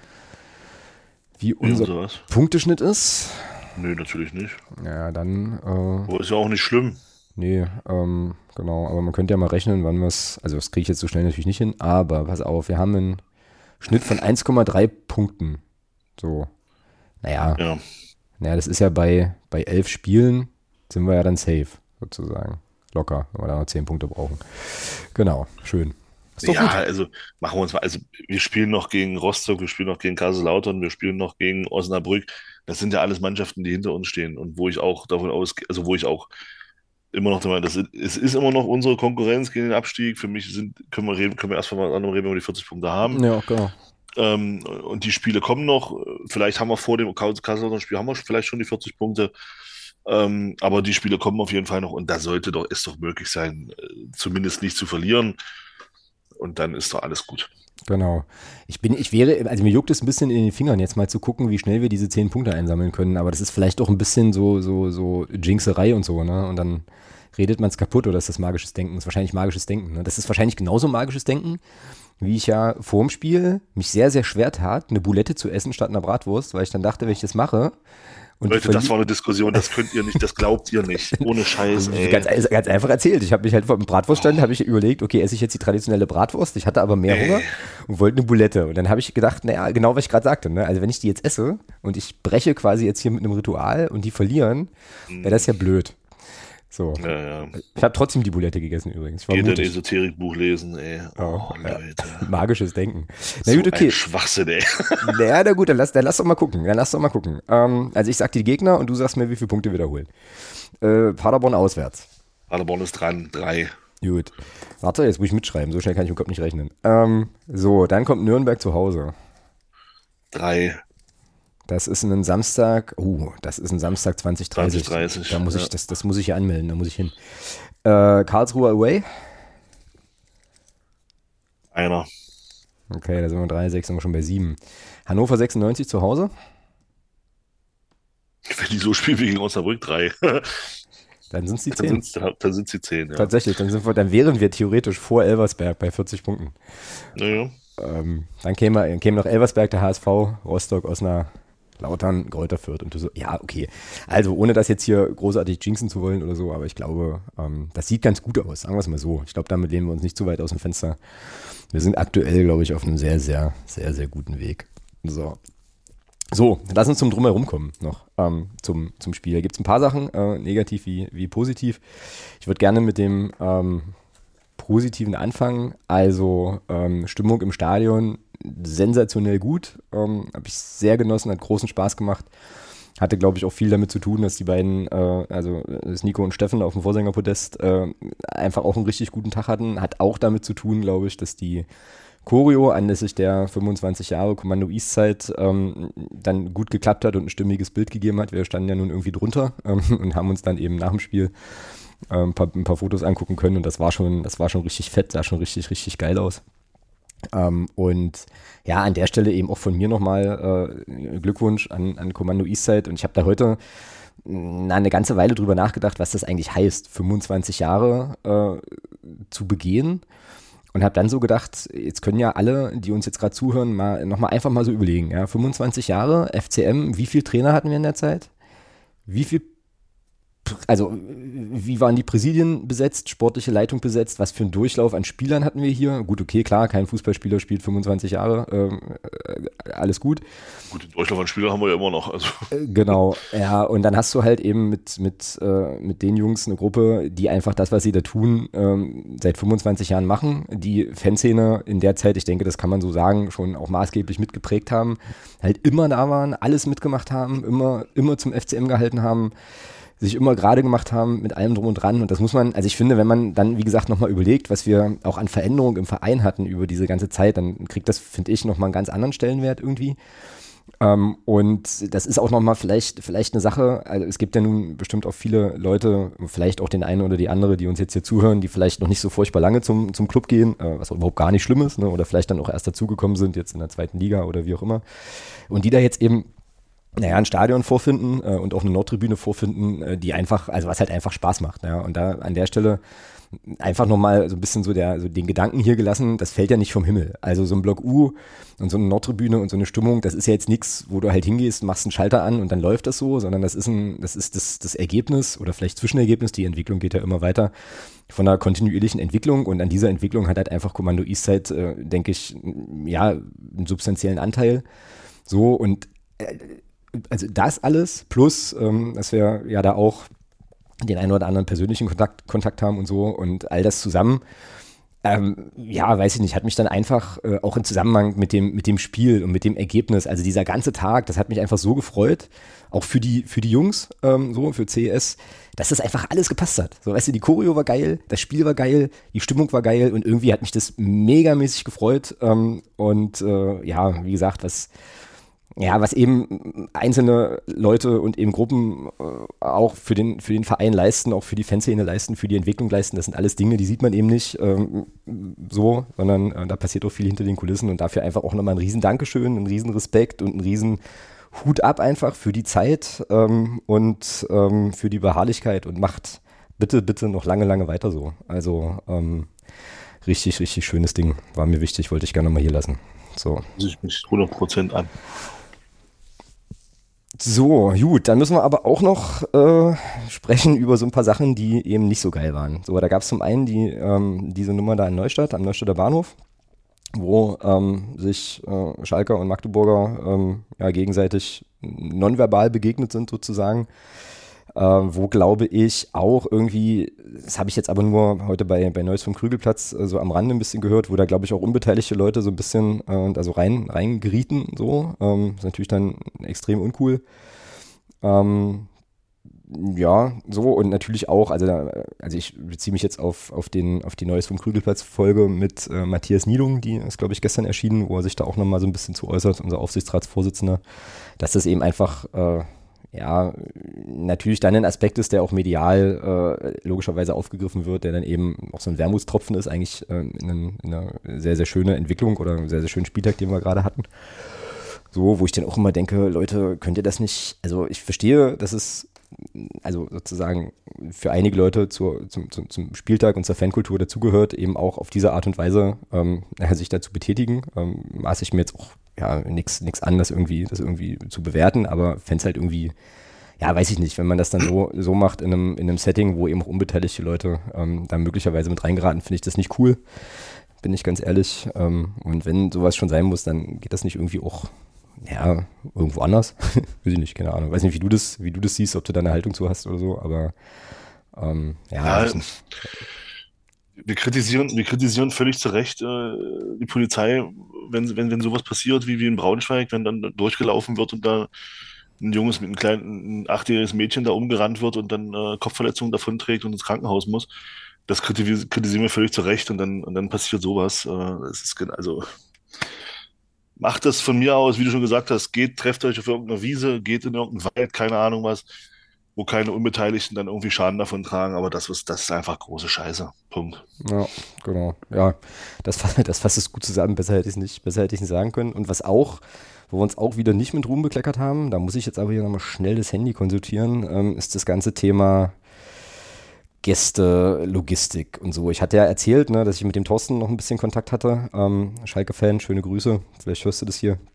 Punkteschnitt ist. Nö, natürlich nicht. Ja, dann. Aber ist ja auch nicht schlimm. Nee, genau. Aber man könnte ja mal rechnen, wann wir es. Also das kriege ich jetzt so schnell natürlich nicht hin. Aber pass auf, wir haben einen Schnitt von 1,3 Punkten. So. Naja. Ja. Naja, das ist ja bei 11 Spielen sind wir ja dann safe, sozusagen. Locker, wenn wir da noch 10 Punkte brauchen. Genau, schön. Ist doch ja, gut. Also machen wir uns mal, also wir spielen noch gegen Rostock, wir spielen noch gegen Kaiserslautern, wir spielen noch gegen Osnabrück. Das sind ja alles Mannschaften, die hinter uns stehen und wo ich auch davon ausgehe, also wo ich auch immer noch, es ist immer noch unsere Konkurrenz gegen den Abstieg. Für mich können wir erst mal reden, wenn wir die 40 Punkte haben. Ja, genau. Und die Spiele kommen noch. Vielleicht haben wir vor dem Kaiserslautern-Spiel haben wir vielleicht schon die 40 Punkte. Aber die Spiele kommen auf jeden Fall noch und da sollte es doch möglich sein, zumindest nicht zu verlieren. Und dann ist doch alles gut. Genau. Also mir juckt es ein bisschen in den Fingern, jetzt mal zu gucken, wie schnell wir diese 10 Punkte einsammeln können. Aber das ist vielleicht auch ein bisschen so Jinxerei und so, ne? Und dann redet man es kaputt oder ist das magisches Denken? Das ist wahrscheinlich magisches Denken, ne? Das ist wahrscheinlich genauso magisches Denken, wie ich ja vorm Spiel mich sehr, sehr schwer tat, eine Boulette zu essen statt einer Bratwurst, weil ich dann dachte, wenn ich das mache. Und Leute, das war eine Diskussion, das könnt ihr nicht, das glaubt ihr nicht. Ohne Scheiß, ey. Ganz einfach erzählt. Ich habe mich halt vor dem Bratwurststand, habe ich überlegt, okay, esse ich jetzt die traditionelle Bratwurst? Ich hatte aber mehr Hunger und wollte eine Boulette. Und dann habe ich gedacht, naja, genau was ich gerade sagte, ne? Also wenn ich die jetzt esse und ich breche quasi jetzt hier mit einem Ritual und die verlieren, wäre das ja blöd. So. Ja. Ich habe trotzdem die Bulette gegessen übrigens. Ich war Geht ein mutig. Esoterikbuch lesen, ey. Oh, Ja. Leute. Magisches Denken. Na So gut, okay. ein Schwachsinn, ey. Naja, na gut, dann lass doch mal gucken. Also ich sag die Gegner und du sagst mir, wie viele Punkte wiederholen. Paderborn auswärts. Paderborn ist dran, 3. Gut. Warte, jetzt muss ich mitschreiben. So schnell kann ich im Kopf nicht rechnen. So, dann kommt Nürnberg zu Hause. 3. Das ist ein Samstag. Das ist ein Samstag 20:30. 20:30. Da muss ich, das muss ich hier anmelden, da muss ich hin. Karlsruhe away. 1. Okay, da sind wir 3, 6, sind wir schon bei 7. Hannover 96 zu Hause. Wenn die so spielen wie gegen Osnabrück, 3. Dann sind es die 10. Dann sind sie 10, ja. Tatsächlich, dann wären wir theoretisch vor Elversberg bei 40 Punkten. Naja. Dann käme noch Elversberg, der HSV, Rostock, Osnabrück, Lautern, Greuther Fürth und so. Ja, okay. Also ohne das jetzt hier großartig jinxen zu wollen oder so, aber ich glaube, das sieht ganz gut aus, sagen wir es mal so. Ich glaube, damit lehnen wir uns nicht zu weit aus dem Fenster. Wir sind aktuell, glaube ich, auf einem sehr, sehr, sehr, sehr guten Weg. So, lass uns zum Drumherum kommen noch, zum Spiel. Da gibt es ein paar Sachen, negativ wie positiv. Ich würde gerne mit dem Positiven anfangen. Also Stimmung im Stadion sensationell gut. Habe ich sehr genossen, hat großen Spaß gemacht. Hatte, glaube ich, auch viel damit zu tun, dass die beiden, also das Nico und Steffen auf dem Vorsängerpodest, einfach auch einen richtig guten Tag hatten. Hat auch damit zu tun, glaube ich, dass die Choreo anlässlich der 25 Jahre Kommando Eastside dann gut geklappt hat und ein stimmiges Bild gegeben hat. Wir standen ja nun irgendwie drunter und haben uns dann eben nach dem Spiel ein paar Fotos angucken können und das war schon richtig fett, sah schon richtig, richtig geil aus. Und ja, an der Stelle eben auch von mir nochmal Glückwunsch an Kommando Eastside und ich habe da heute eine ganze Weile drüber nachgedacht, was das eigentlich heißt, 25 Jahre zu begehen. Und habe dann so gedacht, jetzt können ja alle, die uns jetzt gerade zuhören, einfach mal so überlegen. Ja, 25 Jahre, FCM, wie viele Trainer hatten wir in der Zeit? Wie waren die Präsidien besetzt, sportliche Leitung besetzt, was für einen Durchlauf an Spielern hatten wir hier? Gut, okay, klar, kein Fußballspieler spielt 25 Jahre, alles gut. Gut, den Durchlauf an Spieler haben wir ja immer noch. Also. Genau, ja, und dann hast du halt eben mit den Jungs eine Gruppe, die einfach das, was sie da tun, seit 25 Jahren machen, die Fanszene in der Zeit, ich denke, das kann man so sagen, schon auch maßgeblich mitgeprägt haben, halt immer da waren, alles mitgemacht haben, immer zum FCM gehalten haben, sich immer gerade gemacht haben mit allem drum und dran und das muss man, also ich finde, wenn man dann, wie gesagt, nochmal überlegt, was wir auch an Veränderung im Verein hatten über diese ganze Zeit, dann kriegt das, finde ich, nochmal einen ganz anderen Stellenwert irgendwie. Und das ist auch nochmal vielleicht eine Sache, also es gibt ja nun bestimmt auch viele Leute, vielleicht auch den einen oder die andere, die uns jetzt hier zuhören, die vielleicht noch nicht so furchtbar lange zum Club gehen, was auch überhaupt gar nicht schlimm ist, ne? Oder vielleicht dann auch erst dazugekommen sind, jetzt in der 2. Liga oder wie auch immer. Und die da jetzt eben ein Stadion vorfinden und auch eine Nordtribüne vorfinden, die einfach, also was halt einfach Spaß macht. Ja. Und da an der Stelle einfach nochmal so ein bisschen so den Gedanken hier gelassen, das fällt ja nicht vom Himmel. Also so ein Block U und so eine Nordtribüne und so eine Stimmung, das ist ja jetzt nichts, wo du halt hingehst, machst einen Schalter an und dann läuft das so, sondern das ist das Ergebnis oder vielleicht Zwischenergebnis, die Entwicklung geht ja immer weiter, von einer kontinuierlichen Entwicklung und an dieser Entwicklung hat halt einfach Kommando Eastside, denke ich, ja, einen substanziellen Anteil. So und also das alles plus, dass wir ja da auch den einen oder anderen persönlichen Kontakt haben und so und all das zusammen, weiß ich nicht, hat mich dann einfach auch im Zusammenhang mit dem Spiel und mit dem Ergebnis, also dieser ganze Tag, das hat mich einfach so gefreut, auch für die Jungs, für CES, dass das einfach alles gepasst hat. So, weißt du, die Choreo war geil, das Spiel war geil, die Stimmung war geil und irgendwie hat mich das megamäßig gefreut wie gesagt, was eben einzelne Leute und eben Gruppen auch für den Verein leisten, auch für die Fanszene leisten, für die Entwicklung leisten, das sind alles Dinge, die sieht man eben nicht sondern da passiert auch viel hinter den Kulissen und dafür einfach auch nochmal ein riesen Dankeschön, ein riesen Respekt und ein riesen Hut ab einfach für die Zeit und für die Beharrlichkeit und macht bitte, bitte noch lange, lange weiter so. Also richtig, richtig schönes Ding. War mir wichtig, wollte ich gerne nochmal hier lassen. So. Ich mich 100% an. So, gut, dann müssen wir aber auch noch sprechen über so ein paar Sachen, die eben nicht so geil waren. So, da gab es zum einen diese Nummer da in Neustadt, am Neustädter Bahnhof, wo sich Schalker und Magdeburger gegenseitig nonverbal begegnet sind sozusagen. wo glaube ich auch irgendwie, das habe ich jetzt aber nur heute bei Neues vom Krügelplatz so am Rande ein bisschen gehört, wo da glaube ich auch unbeteiligte Leute so ein bisschen also reingerieten so, ist natürlich dann extrem uncool. Ja, so und natürlich auch, also ich beziehe mich jetzt auf die Neues vom Krügelplatz-Folge mit Matthias Niedung, die ist, glaube ich, gestern erschienen, wo er sich da auch nochmal so ein bisschen zu äußert, unser Aufsichtsratsvorsitzender, dass das eben einfach, ja, natürlich dann ein Aspekt ist, der auch medial logischerweise aufgegriffen wird, der dann eben auch so ein Wermutstropfen ist, eigentlich in einer sehr, sehr schöne Entwicklung oder einen sehr, sehr schönen Spieltag, den wir gerade hatten. So, wo ich dann auch immer denke, Leute, könnt ihr das nicht, also ich verstehe, dass es also sozusagen für einige Leute zum Spieltag und zur Fankultur dazugehört, eben auch auf diese Art und Weise sich dazu betätigen. Maße ich mir jetzt auch ja nichts an, das irgendwie zu bewerten, aber fände es halt irgendwie, ja, weiß ich nicht, wenn man das dann so macht in einem Setting, wo eben auch unbeteiligte Leute da möglicherweise mit reingeraten, finde ich das nicht cool, bin ich ganz ehrlich. Und wenn sowas schon sein muss, dann geht das nicht irgendwie auch ja, irgendwo anders. Weiß ich nicht, keine Ahnung. Weiß nicht, wie du das siehst, ob du da eine Haltung zu hast oder so, aber ja. Wir kritisieren völlig zu Recht die Polizei, wenn sowas passiert wie in Braunschweig, wenn dann durchgelaufen wird und da ein Junges mit ein 8-jähriges Mädchen da umgerannt wird und dann Kopfverletzungen davonträgt und ins Krankenhaus muss. Das kritisieren wir völlig zu Recht und dann passiert sowas. Also macht das von mir aus, wie du schon gesagt hast, trefft euch auf irgendeiner Wiese, geht in irgendeinen Wald, keine Ahnung was, wo keine Unbeteiligten dann irgendwie Schaden davon tragen, aber das ist einfach große Scheiße. Punkt. Ja, genau. Ja, das fasst es gut zusammen, besser hätte ich es nicht sagen können. Und wo wir uns auch wieder nicht mit Ruhm bekleckert haben, da muss ich jetzt aber hier nochmal schnell das Handy konsultieren, ist das ganze Thema Gäste, Logistik und so. Ich hatte ja erzählt, ne, dass ich mit dem Thorsten noch ein bisschen Kontakt hatte. Schalke-Fan, schöne Grüße. Vielleicht hörst du das hier.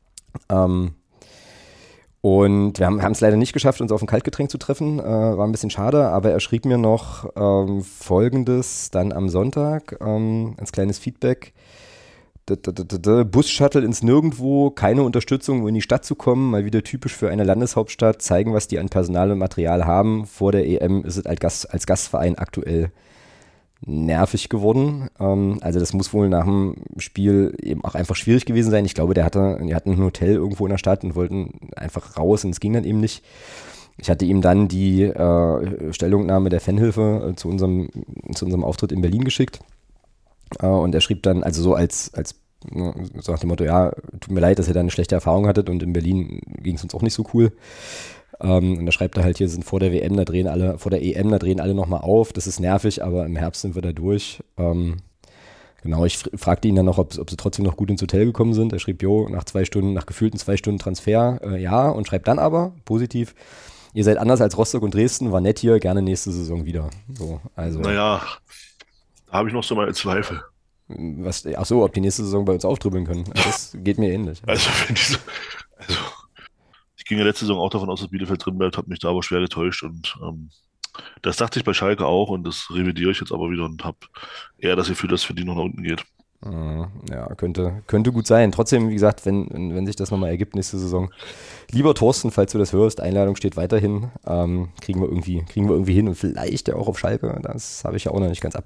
Und wir haben es leider nicht geschafft, uns auf ein Kaltgetränk zu treffen. War ein bisschen schade, aber er schrieb mir noch Folgendes dann am Sonntag als kleines Feedback. Bus-Shuttle ins Nirgendwo, keine Unterstützung, um in die Stadt zu kommen, mal wieder typisch für eine Landeshauptstadt, zeigen, was die an Personal und Material haben. Vor der EM ist es als Gastverein aktuell nervig geworden. Also das muss wohl nach dem Spiel eben auch einfach schwierig gewesen sein. Ich glaube, die hatten ein Hotel irgendwo in der Stadt und wollten einfach raus und es ging dann eben nicht. Ich hatte ihm dann die Stellungnahme der Fanhilfe zu unserem Auftritt in Berlin geschickt. Und er schrieb dann, also so als so nach dem Motto, ja, tut mir leid, dass ihr da eine schlechte Erfahrung hattet und in Berlin ging es uns auch nicht so cool. Und da schreibt er halt, hier sind vor der EM, da drehen alle nochmal auf, das ist nervig, aber im Herbst sind wir da durch. Genau, ich fragte ihn dann noch, ob sie trotzdem noch gut ins Hotel gekommen sind. Er schrieb, nach gefühlten 2 Stunden Transfer, ja, und schreibt dann aber, positiv, ihr seid anders als Rostock und Dresden, war nett hier, gerne nächste Saison wieder. So, also. Naja, da habe ich noch so meine Zweifel. Ob die nächste Saison bei uns auftribbeln können. Das geht mir ähnlich. Also ich ging ja letzte Saison auch davon aus, dass Bielefeld drin bleibt, habe mich da aber schwer getäuscht und das dachte ich bei Schalke auch und das revidiere ich jetzt aber wieder und habe eher das Gefühl, dass es für die noch nach unten geht. Ja, könnte gut sein. Trotzdem, wie gesagt, wenn sich das nochmal ergibt nächste Saison, lieber Thorsten, falls du das hörst, Einladung steht weiterhin, kriegen wir irgendwie hin und vielleicht ja auch auf Schalke, das habe ich ja auch noch nicht ganz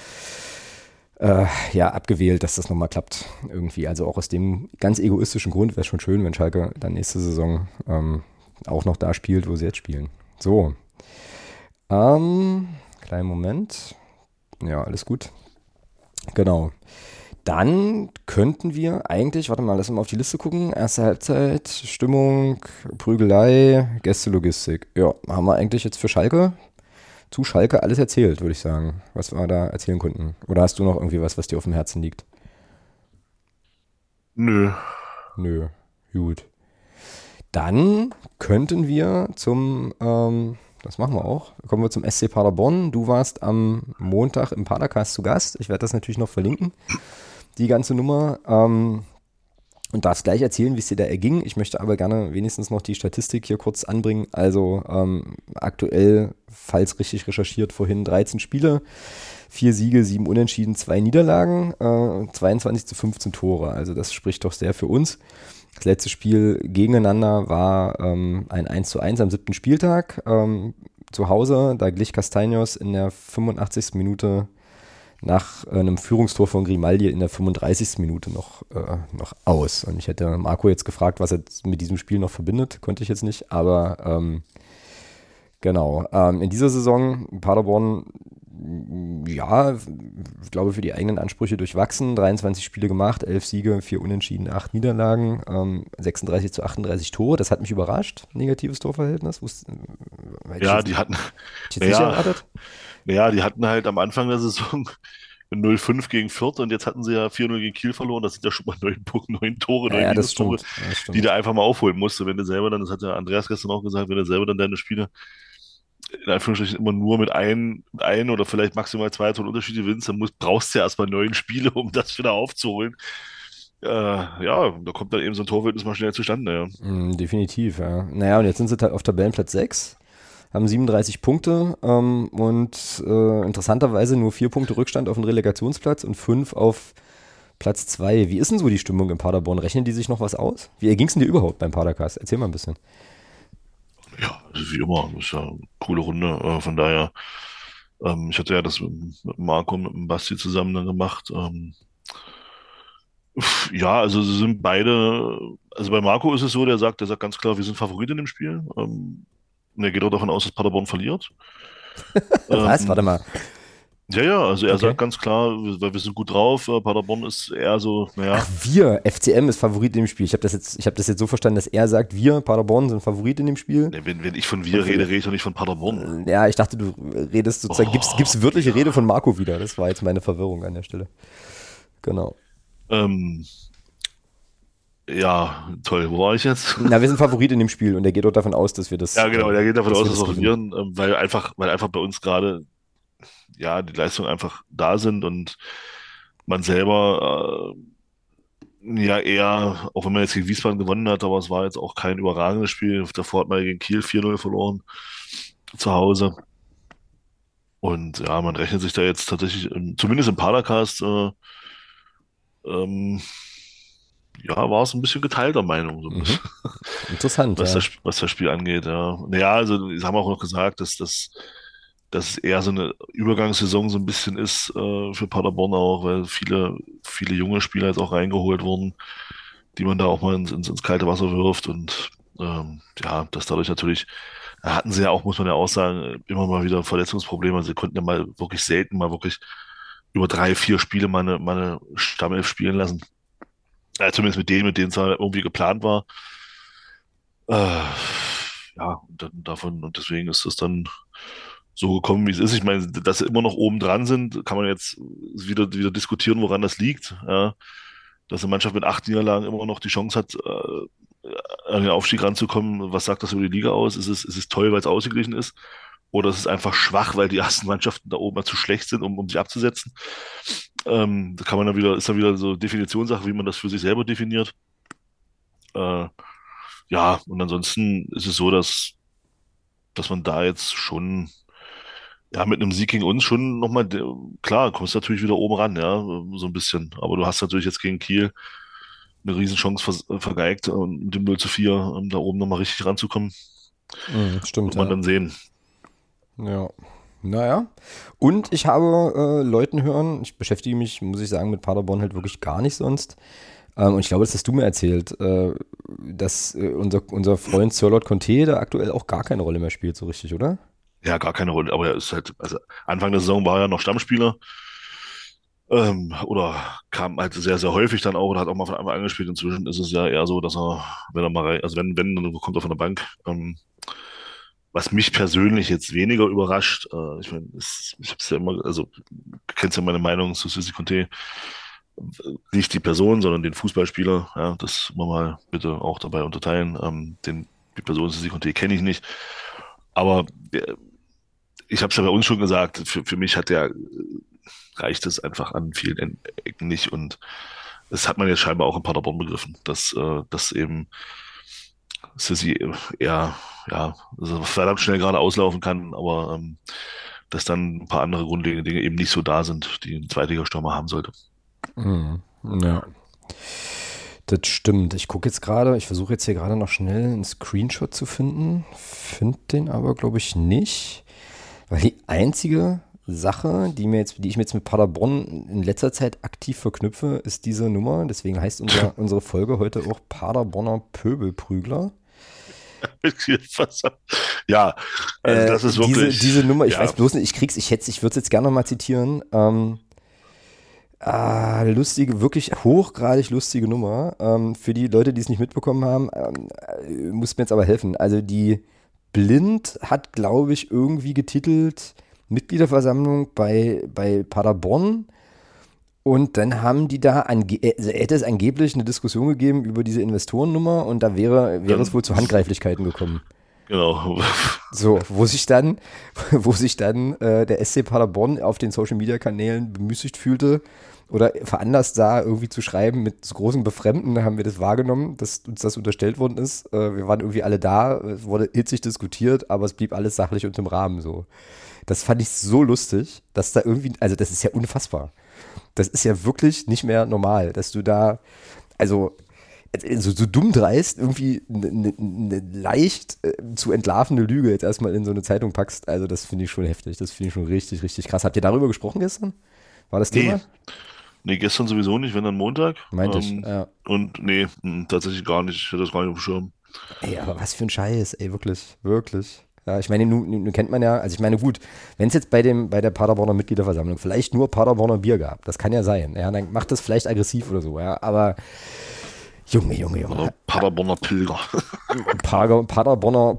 abgewählt, dass das nochmal klappt irgendwie. Also auch aus dem ganz egoistischen Grund wäre es schon schön, wenn Schalke dann nächste Saison auch noch da spielt, wo sie jetzt spielen. So. Kleinen Moment. Ja, alles gut. Genau. Dann könnten wir eigentlich, warte mal, lass uns mal auf die Liste gucken. Erste Halbzeit, Stimmung, Prügelei, Gästelogistik. Ja, haben wir eigentlich jetzt zu Schalke alles erzählt, würde ich sagen, was wir da erzählen konnten. Oder hast du noch irgendwie was dir auf dem Herzen liegt? Nö, gut. Dann könnten wir das machen wir auch, kommen wir zum SC Paderborn. Du warst am Montag im Padercast zu Gast. Ich werde das natürlich noch verlinken, die ganze Nummer. Und darfst gleich erzählen, wie es dir da erging. Ich möchte aber gerne wenigstens noch die Statistik hier kurz anbringen. Also aktuell, falls richtig recherchiert, vorhin 13 Spiele, 4 Siege, 7 Unentschieden, 2 Niederlagen, 22 zu 15 Tore. Also das spricht doch sehr für uns. Das letzte Spiel gegeneinander war ein 1:1 am 7. Spieltag zu Hause. Da glich Castaños in der 85. Minute nach einem Führungstor von Grimaldi in der 35. Minute noch aus. Und ich hätte Marco jetzt gefragt, was er mit diesem Spiel noch verbindet. Konnte ich jetzt nicht, aber genau. In dieser Saison Paderborn, ja, ich glaube für die eigenen Ansprüche durchwachsen. 23 Spiele gemacht, 11 Siege, 4 Unentschieden, 8 Niederlagen, 36:38 Tore. Das hat mich überrascht. Negatives Torverhältnis. Hätte Ja, ich jetzt nicht naja, erwartet. die hatten halt am Anfang der Saison 0:5 gegen Fürth und jetzt hatten sie ja 4:0 gegen Kiel verloren. Das sind ja schon mal 9 Tore, Ja, 9 ja, das Minustore, stimmt. Das die du stimmt. einfach mal aufholen musst. Wenn du selber dann, das hat ja Andreas gestern auch gesagt, wenn du selber dann deine Spiele in Anführungsstrichen immer nur mit ein oder vielleicht maximal 2 Toren Unterschied gewinnst, dann brauchst du ja erstmal 9 Spiele, um das wieder aufzuholen. Ja, da kommt dann eben so ein Torverhältnis mal schnell zustande, ja. Definitiv, ja. Naja, und jetzt sind sie auf Tabellenplatz 6, haben 37 Punkte und interessanterweise nur 4 Punkte Rückstand auf den Relegationsplatz und 5 auf Platz 2. Wie ist denn so die Stimmung in Paderborn? Rechnen die sich noch was aus? Wie erging es denn dir überhaupt beim Padercast? Erzähl mal ein bisschen. Ja, also wie immer, das ist ja eine coole Runde. Von daher, ich hatte ja das mit Marco und mit dem Basti zusammen dann gemacht. Ja, also sie sind beide, also bei Marco ist es so, der sagt ganz klar, wir sind Favorit in dem Spiel. Und er geht auch davon aus, dass Paderborn verliert. Was? Warte Ähm, mal. ja, ja, also er Okay. sagt ganz klar, weil wir sind gut drauf. Paderborn ist eher so, Ach, naja, wir, FCM ist Favorit in dem Spiel. Ich hab das jetzt so verstanden, dass er sagt, wir, Paderborn, sind Favorit in dem Spiel. ne, wenn ich von Und wir rede, rede ich doch nicht von Paderborn. ja, ich dachte, du redest sozusagen, gibst Oh, wörtliche Rede ja. von Marco wieder. Das war jetzt meine Verwirrung an der Stelle. Genau. Ähm, ja, toll, wo war ich jetzt? Na, wir sind Favorit in dem Spiel und er geht dort davon aus, Ja, genau, der geht davon dass aus, wir dass das wir gewinnen. verlieren, weil einfach bei uns gerade ja die Leistungen einfach da sind und man selber ja eher, auch wenn man jetzt gegen Wiesbaden gewonnen hat, aber es war jetzt auch kein überragendes Spiel. Davor hat man gegen Kiel 4:0 verloren zu Hause. Und ja, man rechnet sich da jetzt tatsächlich, zumindest im Padercast, ähm, ja, war es ein bisschen geteilter Meinung, so ein Mhm. bisschen, Interessant, ja. was das Spiel angeht, ja. Naja, also, sie haben auch noch gesagt, dass es eher so eine Übergangssaison so ein bisschen ist, für Paderborn auch, weil viele junge Spieler jetzt auch reingeholt wurden, die man da auch mal ins kalte Wasser wirft und, ja, dass dadurch natürlich, da hatten sie ja auch, muss man ja auch sagen, immer mal wieder Verletzungsprobleme. Also sie konnten ja mal wirklich selten mal wirklich über 3, 4 Spiele mal eine Stammelf spielen lassen. Ja, zumindest mit denen es halt irgendwie geplant war. Ja, und dann davon, und deswegen ist es dann so gekommen, wie es ist. Ich meine, dass sie immer noch oben dran sind, kann man jetzt wieder diskutieren, woran das liegt. Ja, dass eine Mannschaft mit 8 Niederlagen immer noch die Chance hat, an den Aufstieg ranzukommen. Was sagt das über die Liga aus? Ist es toll, weil es ausgeglichen ist? Oder ist es einfach schwach, weil die ersten Mannschaften da oben mal zu schlecht sind, um sich abzusetzen? Da kann man dann wieder, ist dann wieder so Definitionssache, wie man das für sich selber definiert. Äh, ja, und ansonsten ist es so, dass man da jetzt schon, ja, mit einem Sieg gegen uns schon nochmal, klar, kommst natürlich wieder oben ran, ja, so ein bisschen. Aber du hast natürlich jetzt gegen Kiel eine Riesenchance vergeigt, mit dem 0:4, da oben nochmal richtig ranzukommen. Stimmt, Wird man ja. dann sehen. Ja. Naja. Und ich habe Leuten hören, ich beschäftige mich, muss ich sagen, mit Paderborn halt wirklich gar nicht sonst. Und ich glaube, das hast du mir erzählt, dass unser Freund Sirlot Conte da aktuell auch gar keine Rolle mehr spielt, so richtig, oder? Ja, gar keine Rolle. Aber er ist halt, also Anfang der Saison war er noch Stammspieler, oder kam halt sehr, sehr häufig dann auch oder hat auch mal von einmal angespielt. Inzwischen ist es ja eher so, dass er, wenn er mal rein, also wenn, dann kommt er von der Bank. Was mich persönlich jetzt weniger überrascht, ich meine, ich hab's ja immer, also du kennst ja meine Meinung zu Sissi Conte, nicht die Person, sondern den Fußballspieler, ja, das wir mal bitte auch dabei unterteilen. Die Person Sissi Conte kenne ich nicht, aber ich habe es ja bei uns schon gesagt, für mich reicht es einfach an vielen Ecken nicht und das hat man jetzt scheinbar auch in Paderborn begriffen, dass eben Sissi eher, ja, also verdammt schnell gerade auslaufen kann, aber dass dann ein paar andere grundlegende Dinge eben nicht so da sind, die ein Zweitligastürmer haben sollte. Mhm. Ja. Das stimmt. Ich gucke jetzt gerade, ich versuche jetzt hier gerade noch schnell einen Screenshot zu finden. Finde den aber, glaube ich, nicht. Weil die einzige Sache, die ich mir jetzt mit Paderborn in letzter Zeit aktiv verknüpfe, ist diese Nummer. Deswegen heißt unsere Folge heute auch Paderborner Pöbelprügler. Ja, also das ist wirklich. Diese Nummer, ich ja. weiß bloß nicht, ich würde es jetzt gerne nochmal zitieren. Lustige, wirklich hochgradig lustige Nummer. Für die Leute, die es nicht mitbekommen haben, muss mir jetzt aber helfen. Also die Blind hat, glaube ich, irgendwie getitelt Mitgliederversammlung bei Paderborn. Und dann haben die da, hätte es angeblich eine Diskussion gegeben über diese Investorennummer und da wäre es wohl zu Handgreiflichkeiten gekommen. Genau. So, wo sich dann der SC Paderborn auf den Social Media Kanälen bemüßigt fühlte oder veranlasst sah, irgendwie zu schreiben, mit so großem Befremden haben wir das wahrgenommen, dass uns das unterstellt worden ist. Wir waren irgendwie alle da, es wurde hitzig diskutiert, aber es blieb alles sachlich und im Rahmen so. Das fand ich so lustig, dass da irgendwie, also das ist ja unfassbar. Das ist ja wirklich nicht mehr normal, dass du da, also so dumm dreist, irgendwie eine leicht zu entlarvende Lüge jetzt erstmal in so eine Zeitung packst. Also das finde ich schon heftig. Das finde ich schon richtig, richtig krass. Habt ihr darüber gesprochen gestern? War das Thema? Nee, gestern sowieso nicht, wenn dann Montag. Meinte ich, ja. Und nee, tatsächlich gar nicht. Ich hatte das gar nicht auf dem Schirm. Ey, aber was für ein Scheiß, ey, wirklich, wirklich. Ja, ich meine, nun kennt man ja, also ich meine, gut, wenn es jetzt bei der Paderborner Mitgliederversammlung vielleicht nur Paderborner Bier gab, das kann ja sein, ja, dann macht das vielleicht aggressiv oder so, ja, aber Junge. Oder Paderborner Pilger. Paderborner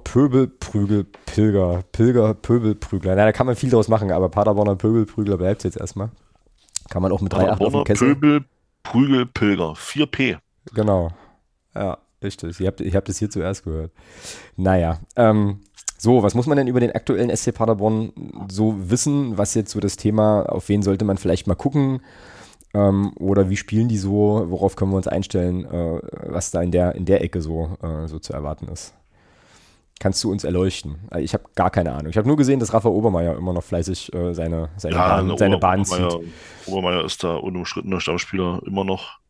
Pöbelprügler. Na, da kann man viel draus machen, aber Paderborner Pöbelprügler bleibt jetzt erstmal. Kann man auch mit 3,8 auf dem Kessel. Pöbelprügelpilger. 4P. Genau. Ja, richtig. Ihr habt es hier zuerst gehört. Naja, so, was muss man denn über den aktuellen SC Paderborn so wissen, was jetzt so das Thema, auf wen sollte man vielleicht mal gucken oder wie spielen die so, worauf können wir uns einstellen, was da in der Ecke so zu erwarten ist. Kannst du uns erleuchten? Ich habe gar keine Ahnung. Ich habe nur gesehen, dass Rafa Obermeier immer noch fleißig seine Bahn zieht. Obermeier ist da unumstrittener Stammspieler immer noch.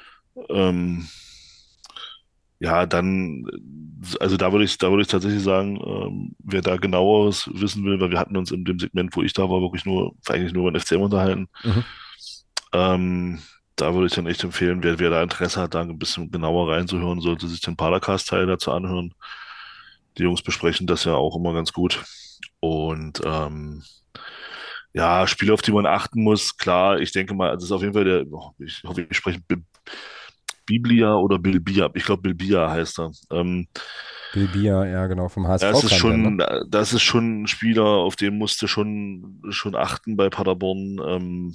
Ja, dann, also da würde ich tatsächlich sagen, wer da genaueres wissen will, weil wir hatten uns in dem Segment, wo ich da war, eigentlich nur über den FCM unterhalten. Da würde ich dann echt empfehlen, wer da Interesse hat, da ein bisschen genauer reinzuhören, sollte sich den Padercast-Teil dazu anhören. Die Jungs besprechen das ja auch immer ganz gut. Und ja, Spiele, auf die man achten muss, klar, ich denke mal, das ist auf jeden Fall ich hoffe, ich spreche Biblia oder Bilbia. Ich glaube, Bilbia heißt er. Bilbia, ja genau, vom HSV. Das ist schon ein Spieler, auf den musst du schon achten bei Paderborn.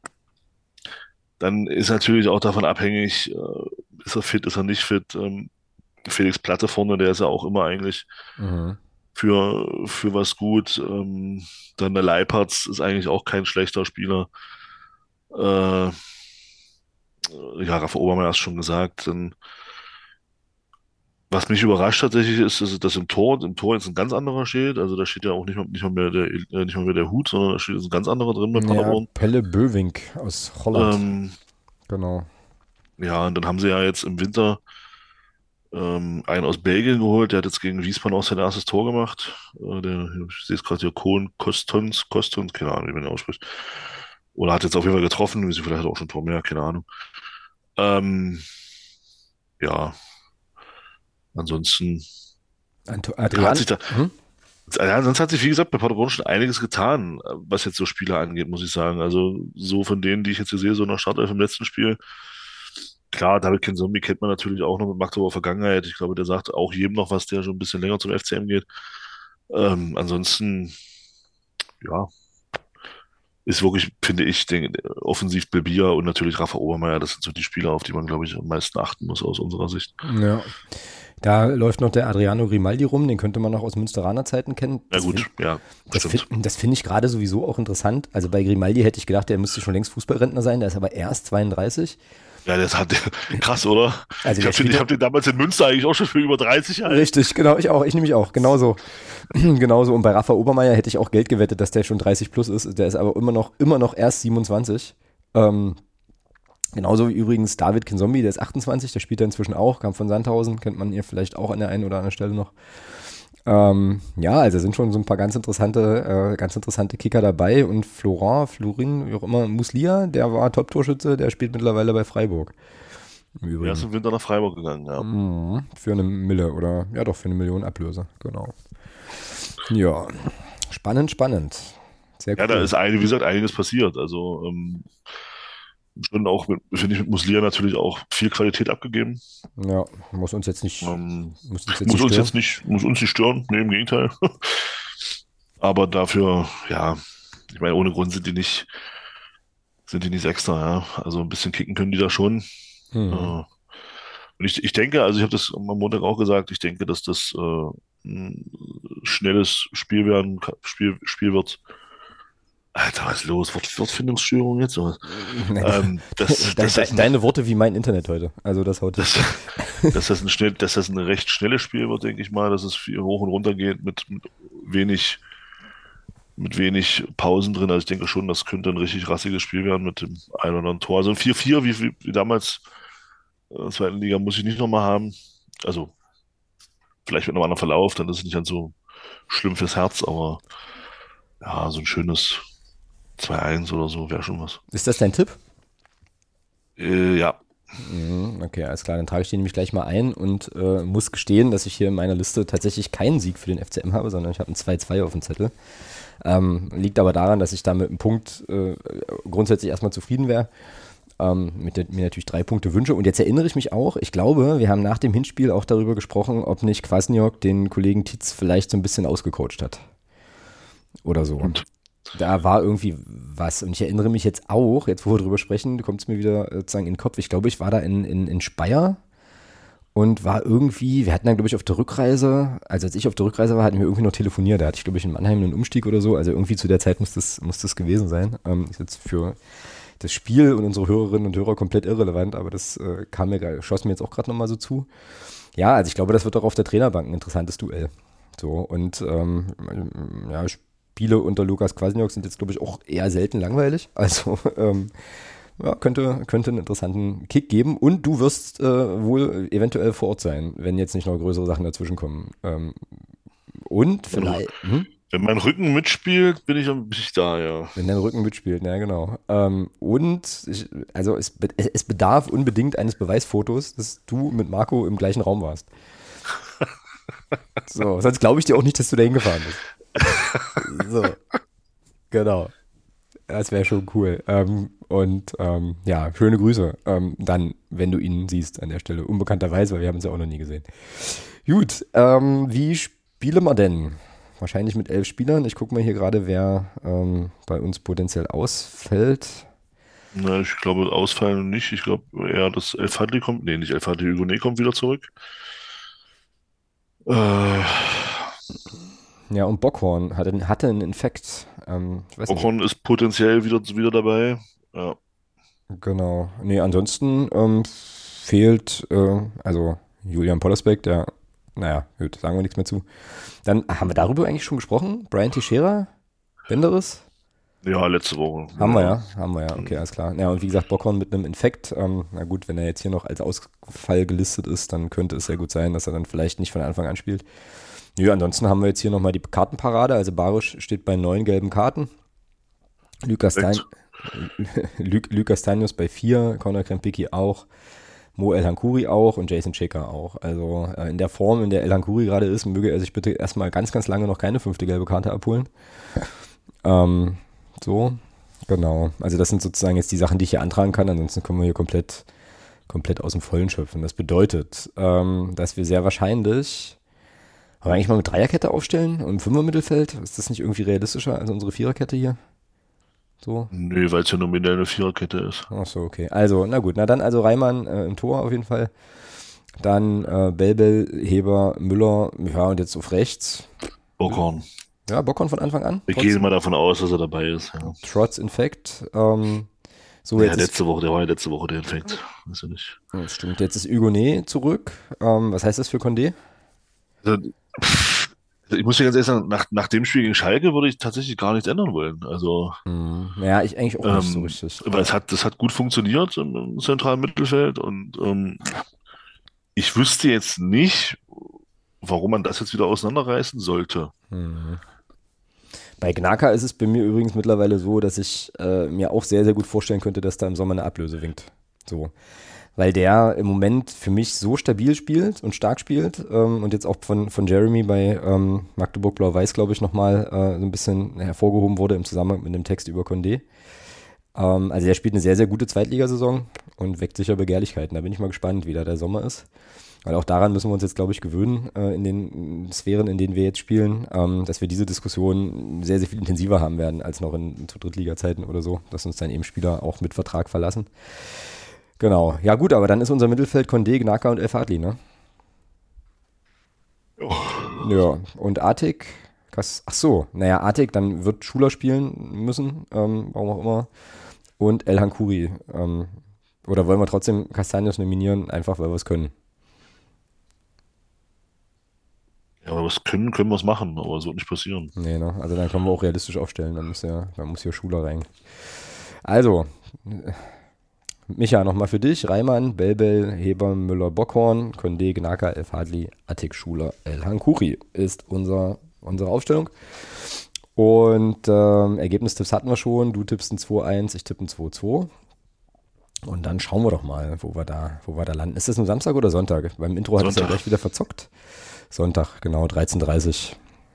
Dann ist natürlich auch davon abhängig, ist er fit, ist er nicht fit. Felix Platte vorne, der ist ja auch immer eigentlich für was gut. Dann der Leipertz ist eigentlich auch kein schlechter Spieler. Ja, Rafa Obermeier hast schon gesagt. Dann, was mich überrascht tatsächlich ist, dass im Tor jetzt ein ganz anderer steht. Also da steht ja auch nicht mal mehr der Hut, sondern da steht jetzt ein ganz anderer drin bei Paderborn. Ja, Pelle Böwink aus Holland. Genau. Ja, und dann haben sie ja jetzt im Winter einen aus Belgien geholt. Der hat jetzt gegen Wiesbaden auch sein erstes Tor gemacht. Ich sehe es gerade hier, Kohn Kostons, keine Ahnung, wie man ihn ausspricht. Oder hat jetzt auf jeden Fall getroffen. Vielleicht hat er auch schon ein Tor mehr, keine Ahnung. Ja, ansonsten sonst hat sich, wie gesagt, bei Paderborn schon einiges getan, was jetzt so Spieler angeht, muss ich sagen. Also so von denen, die ich jetzt hier sehe, so nach Startelf im letzten Spiel. Klar, David Kinzombie kennt man natürlich auch noch mit Magdeburger Vergangenheit. Ich glaube, der sagt auch jedem noch was, der schon ein bisschen länger zum FCM geht. Ansonsten, ja, ist wirklich, finde ich, offensiv Bilbia und natürlich Rafa Obermeier. Das sind so die Spieler, auf die man, glaube ich, am meisten achten muss aus unserer Sicht. Ja. Da läuft noch der Adriano Grimaldi rum, den könnte man noch aus Münsteraner Zeiten kennen. Das finde ich gerade sowieso auch interessant. Also bei Grimaldi hätte ich gedacht, der müsste schon längst Fußballrentner sein, der ist aber erst 32. Ja, das hat krass, oder? Also ich hab den damals in Münster eigentlich auch schon für über 30 Jahre. Richtig, genau, ich nämlich auch, genauso. Und bei Rafa Obermeier hätte ich auch Geld gewettet, dass der schon 30 plus ist. Der ist aber immer noch erst 27. Genauso wie übrigens David Kinzombie, der ist 28, der spielt er inzwischen auch, kam von Sandhausen, kennt man hier vielleicht auch an der einen oder anderen Stelle noch. Ja, also sind schon so ein paar ganz interessante Kicker dabei und Florin, wie auch immer, Muslia, der war Top-Torschütze, der spielt mittlerweile bei Freiburg. Im Er Übrigen. ist im Winter nach Freiburg gegangen, ja. Für eine Mille oder, ja doch, für 1 Million Ablöse, genau. Ja, spannend. Sehr Ja, da cool. ist wie gesagt, einiges passiert. Also schon auch, finde ich, mit Muslia natürlich auch viel Qualität abgegeben. Ja, muss uns jetzt nicht stören. Muss uns nicht stören, nee, im Gegenteil. Aber dafür, ja, ich meine, ohne Grund sind die nicht Sechster, ja. Also ein bisschen kicken können die da schon. Mhm. Äh, Und ich denke, also ich habe das am Montag auch gesagt, ich denke, dass das ein schnelles Spiel Spiel wird. Alter, was ist los? Wortfindungsstörung jetzt? Oder? Deine Worte wie mein Internet heute. Also das haut dass, dass das ein recht schnelles Spiel wird, denke ich mal, dass es viel hoch und runter geht wenig, mit wenig Pausen drin. Also ich denke schon, das könnte ein richtig rassiges Spiel werden mit dem ein oder anderen Tor. Also ein 4-4, wie damals in der zweiten Liga, muss ich nicht nochmal haben. Also vielleicht mit einem anderen Verlauf, dann ist es nicht ganz so schlimm fürs Herz, aber ja, so ein schönes 2-1 oder so wäre schon was. Ist das dein Tipp? Ja, Okay, alles klar, dann trage ich den nämlich gleich mal ein und muss gestehen, dass ich hier in meiner Liste tatsächlich keinen Sieg für den FCM habe, sondern ich habe ein 2-2 auf dem Zettel. Liegt aber daran, dass ich da mit einem Punkt grundsätzlich erstmal zufrieden wäre. Mir natürlich 3 Punkte wünsche. Und jetzt erinnere ich mich auch, ich glaube, wir haben nach dem Hinspiel auch darüber gesprochen, ob nicht Kwasniok den Kollegen Tietz vielleicht so ein bisschen ausgecoacht hat. Oder so. und Da war irgendwie was. Und ich erinnere mich jetzt auch, jetzt wo wir drüber sprechen, kommt es mir wieder sozusagen in den Kopf. Ich glaube, ich war da in Speyer und war irgendwie, wir hatten dann, glaube ich, auf der Rückreise, also als ich auf der Rückreise war, hatten wir irgendwie noch telefoniert. Da hatte ich, glaube ich, in Mannheim einen Umstieg oder so. Also irgendwie zu der Zeit muss das gewesen sein. Ist jetzt für das Spiel und unsere Hörerinnen und Hörer komplett irrelevant, aber das schoss mir jetzt auch gerade nochmal so zu. Ja, also ich glaube, das wird auch auf der Trainerbank ein interessantes Duell. So, und ja, Spiele unter Lukas Kwasniok sind jetzt, glaube ich, auch eher selten langweilig. Also ja, könnte einen interessanten Kick geben. Und du wirst wohl eventuell vor Ort sein, wenn jetzt nicht noch größere Sachen dazwischen kommen. Und vielleicht, wenn mein Rücken mitspielt, bin ich da, ja. wenn dein Rücken mitspielt, ja genau. Also es bedarf unbedingt eines Beweisfotos, dass du mit Marco im gleichen Raum warst. So, sonst glaube ich dir auch nicht, dass du da hingefahren bist. So, genau. Das wäre schon cool. Ja, schöne Grüße. Dann, wenn du ihn siehst an der Stelle. Unbekannterweise, weil wir haben uns ja auch noch nie gesehen. Gut, wie spielen wir denn? Wahrscheinlich mit 11 Spielern. Ich gucke mal hier gerade, wer bei uns potenziell ausfällt. Na, ich glaube, ausfallen nicht. Ich glaube eher, dass El Fadli kommt. Nee, nicht El Fadli, Hugonet kommt wieder zurück. Äh, Ja, und Bockhorn hatte einen Infekt. Ich weiß nicht. Ocon ist potenziell wieder dabei. Ja. Genau. Nee, ansonsten fehlt, also Julian Pollersbeck, der, naja, gut, sagen wir nichts mehr zu. Dann haben wir darüber eigentlich schon gesprochen. Brian Teixeira, Benderis? Ja, letzte Woche. Haben wir ja, okay, alles klar. Ja, und wie gesagt, Bockhorn mit einem Infekt. Na gut, wenn er jetzt hier noch als Ausfall gelistet ist, dann könnte es sehr gut sein, dass er dann vielleicht nicht von Anfang an spielt. Nö, ansonsten haben wir jetzt hier nochmal die Kartenparade. Also Barisch steht bei 9 gelben Karten. Lukas Stanius bei 4, Conor Krempicki auch, Mo El Hankouri auch und Jason Checker auch. Also in der Form, in der El Hankouri gerade ist, möge er sich bitte erstmal ganz, ganz lange noch keine 5. gelbe Karte abholen. So, genau. Also das sind sozusagen jetzt die Sachen, die ich hier antragen kann. Ansonsten kommen wir hier komplett aus dem Vollen schöpfen. Das bedeutet, dass wir sehr wahrscheinlich, wollen wir eigentlich mal mit Dreierkette aufstellen und im Fünfer-Mittelfeld? Ist das nicht irgendwie realistischer als unsere Viererkette hier? So. Nee, weil es ja nominell eine Viererkette ist. Ach so, okay. Also, na gut. Na dann also Reimann im Tor auf jeden Fall. Dann Belbel, Heber, Müller, ja, und jetzt auf rechts. Ocon. Ja, Bockhorn von Anfang an. Wir gehen mal davon aus, dass er dabei ist. Ja. Trotz Infekt. So, Ja, jetzt letzte Woche, der war ja letzte Woche der Infekt. Weißt du nicht. das stimmt. Jetzt ist Hugonet zurück. Was heißt das für Condé? Also, Also ich muss dir ganz ehrlich sagen, nach dem Spiel gegen Schalke würde ich tatsächlich gar nichts ändern wollen. Also, Ja, ich eigentlich auch nicht so richtig. weil das hat gut funktioniert im zentralen Mittelfeld und ich wüsste jetzt nicht, warum man das jetzt wieder auseinanderreißen sollte. Bei Gnaka ist es bei mir übrigens mittlerweile so, dass ich mir auch sehr, sehr gut vorstellen könnte, dass da im Sommer eine Ablöse winkt. So. Weil der im Moment für mich so stabil spielt und stark spielt und jetzt auch von Jeremy bei Magdeburg Blau-Weiß, glaube ich, nochmal so ein bisschen hervorgehoben wurde im Zusammenhang mit dem Text über Condé. Also der spielt eine sehr, sehr gute Zweitligasaison und weckt sicher Begehrlichkeiten. Da bin ich mal gespannt, wie da der Sommer ist. Weil auch daran müssen wir uns jetzt, glaube ich, gewöhnen, in den Sphären, in denen wir jetzt spielen, dass wir diese Diskussion sehr, sehr viel intensiver haben werden, als noch zu Drittliga-Zeiten oder so, dass uns dann eben Spieler auch mit Vertrag verlassen. Genau. Ja gut, aber dann ist unser Mittelfeld Condé, Gnaka und El Fadli, ne? Ja, und Atik, ach so, naja, Atik, dann wird Schuler spielen müssen, warum auch immer. Und El Hankuri. Oder wollen wir trotzdem Castanios nominieren, einfach weil wir es können? Ja, aber können wir es machen, aber es wird nicht passieren. Nee, ne? Also dann können wir auch realistisch aufstellen, dann muss ja Schuler rein. Also, Micha, nochmal für dich. Reimann, Belbel, Heber, Müller, Bockhorn, Condé, Gnaka, El Fadli, Atik, Schuler, El Hankuri ist unsere Aufstellung. Und Ergebnistipps hatten wir schon. Du tippst ein 2-1, ich tippe ein 2-2. Und dann schauen wir doch mal, wo wir da landen. Ist das nur Samstag oder Sonntag? Beim Intro hat es ja gleich wieder verzockt. Sonntag, genau, 13:30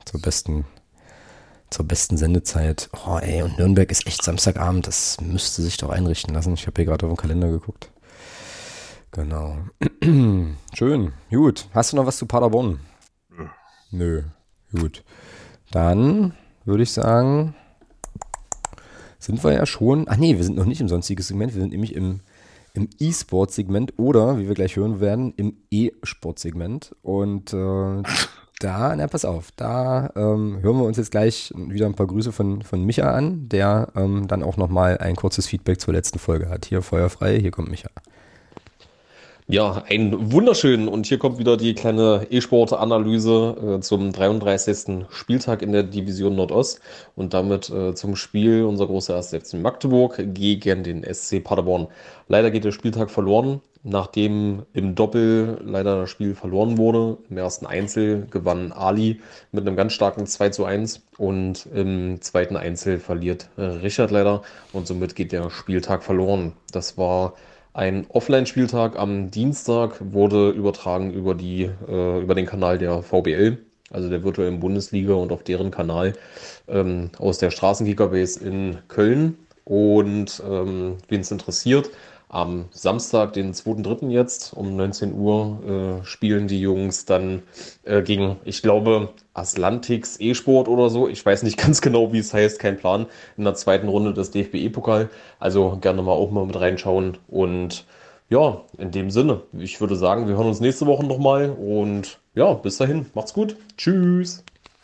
zur besten Sendezeit. Oh ey, und Nürnberg ist echt Samstagabend. Das müsste sich doch einrichten lassen. Ich habe hier gerade auf den Kalender geguckt. Genau. Schön, gut. Hast du noch was zu Paderborn? Nö. Gut. Dann würde ich sagen, sind wir ja schon. Ach nee, wir sind noch nicht im sonstigen Segment. Wir sind nämlich im E-Sport-Segment oder, wie wir gleich hören werden, im E-Sport-Segment. Und pass auf, da hören wir uns jetzt gleich wieder ein paar Grüße von Micha an, der dann auch nochmal ein kurzes Feedback zur letzten Folge hat. Hier feuerfrei, hier kommt Micha. Ja, einen wunderschönen und hier kommt wieder die kleine E-Sport-Analyse zum 33. Spieltag in der Division Nordost und damit zum Spiel unser großer 1. FC Magdeburg gegen den SC Paderborn. Leider geht der Spieltag verloren, nachdem im Doppel leider das Spiel verloren wurde. Im ersten Einzel gewann Ali mit einem ganz starken 2:1 und im zweiten Einzel verliert Richard leider und somit geht der Spieltag verloren. Das war ein Offline-Spieltag am Dienstag, wurde übertragen über den Kanal der VBL, also der virtuellen Bundesliga und auf deren Kanal aus der Straßenkicker-Base in Köln. Und wen es interessiert, am Samstag, den 2.3. jetzt um 19 Uhr spielen die Jungs dann gegen, ich glaube, Aslantix E-Sport oder so. Ich weiß nicht ganz genau, wie es heißt, kein Plan. In der zweiten Runde des DFB-Pokal. Also gerne mal auch mal mit reinschauen. Und ja, in dem Sinne, ich würde sagen, wir hören uns nächste Woche nochmal. Und ja, bis dahin, macht's gut. Tschüss.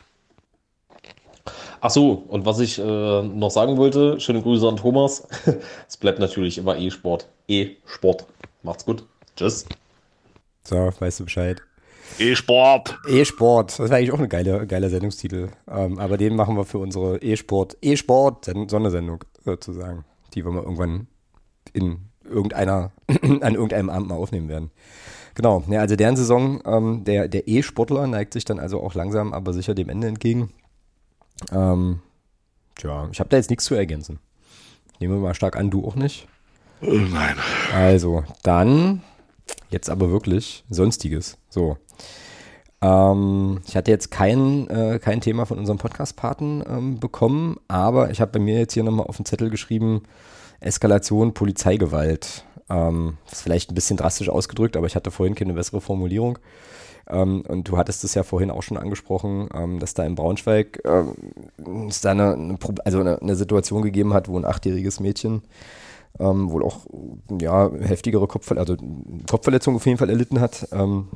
Ach so, und was ich noch sagen wollte, schöne Grüße an Thomas. Es bleibt natürlich immer E-Sport. E-Sport. Macht's gut. Tschüss. So, weißt du Bescheid. E-Sport. E-Sport, das wäre eigentlich auch ein geiler Sendungstitel. Aber den machen wir für unsere E-Sport-Sondersendung sozusagen, die wir mal irgendwann an irgendeinem Abend mal aufnehmen werden. Genau, ja, also deren Saison, der E-Sportler neigt sich dann also auch langsam, aber sicher dem Ende entgegen. Ich habe da jetzt nichts zu ergänzen. Nehmen wir mal stark an, du auch nicht? Nein. Also, dann jetzt aber wirklich Sonstiges. So. Ich hatte jetzt kein Thema von unserem Podcast-Paten bekommen, aber ich habe bei mir jetzt hier nochmal auf den Zettel geschrieben, Eskalation Polizeigewalt. Das ist vielleicht ein bisschen drastisch ausgedrückt, aber ich hatte vorhin keine bessere Formulierung. Und du hattest es ja vorhin auch schon angesprochen, dass da in Braunschweig es da eine Situation gegeben hat, wo ein 8-jähriges Mädchen wohl auch heftigere Kopfverletzungen auf jeden Fall erlitten hat.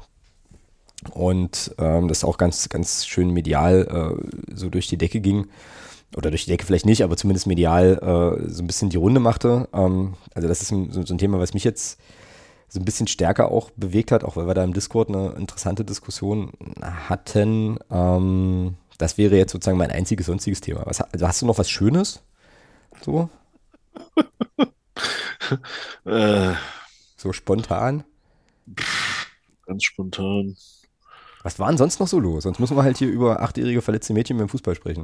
Und das auch ganz, ganz schön medial so durch die Decke ging. Oder durch die Decke vielleicht nicht, aber zumindest medial so ein bisschen die Runde machte. Also das ist so ein Thema, was mich jetzt so ein bisschen stärker auch bewegt hat, auch weil wir da im Discord eine interessante Diskussion hatten. Das wäre jetzt sozusagen mein einziges sonstiges Thema. Also hast du noch was Schönes? So, Äh, so spontan? Ganz spontan. Was war denn sonst noch so los? Sonst müssen wir halt hier über 8-jährige verletzte Mädchen beim Fußball sprechen.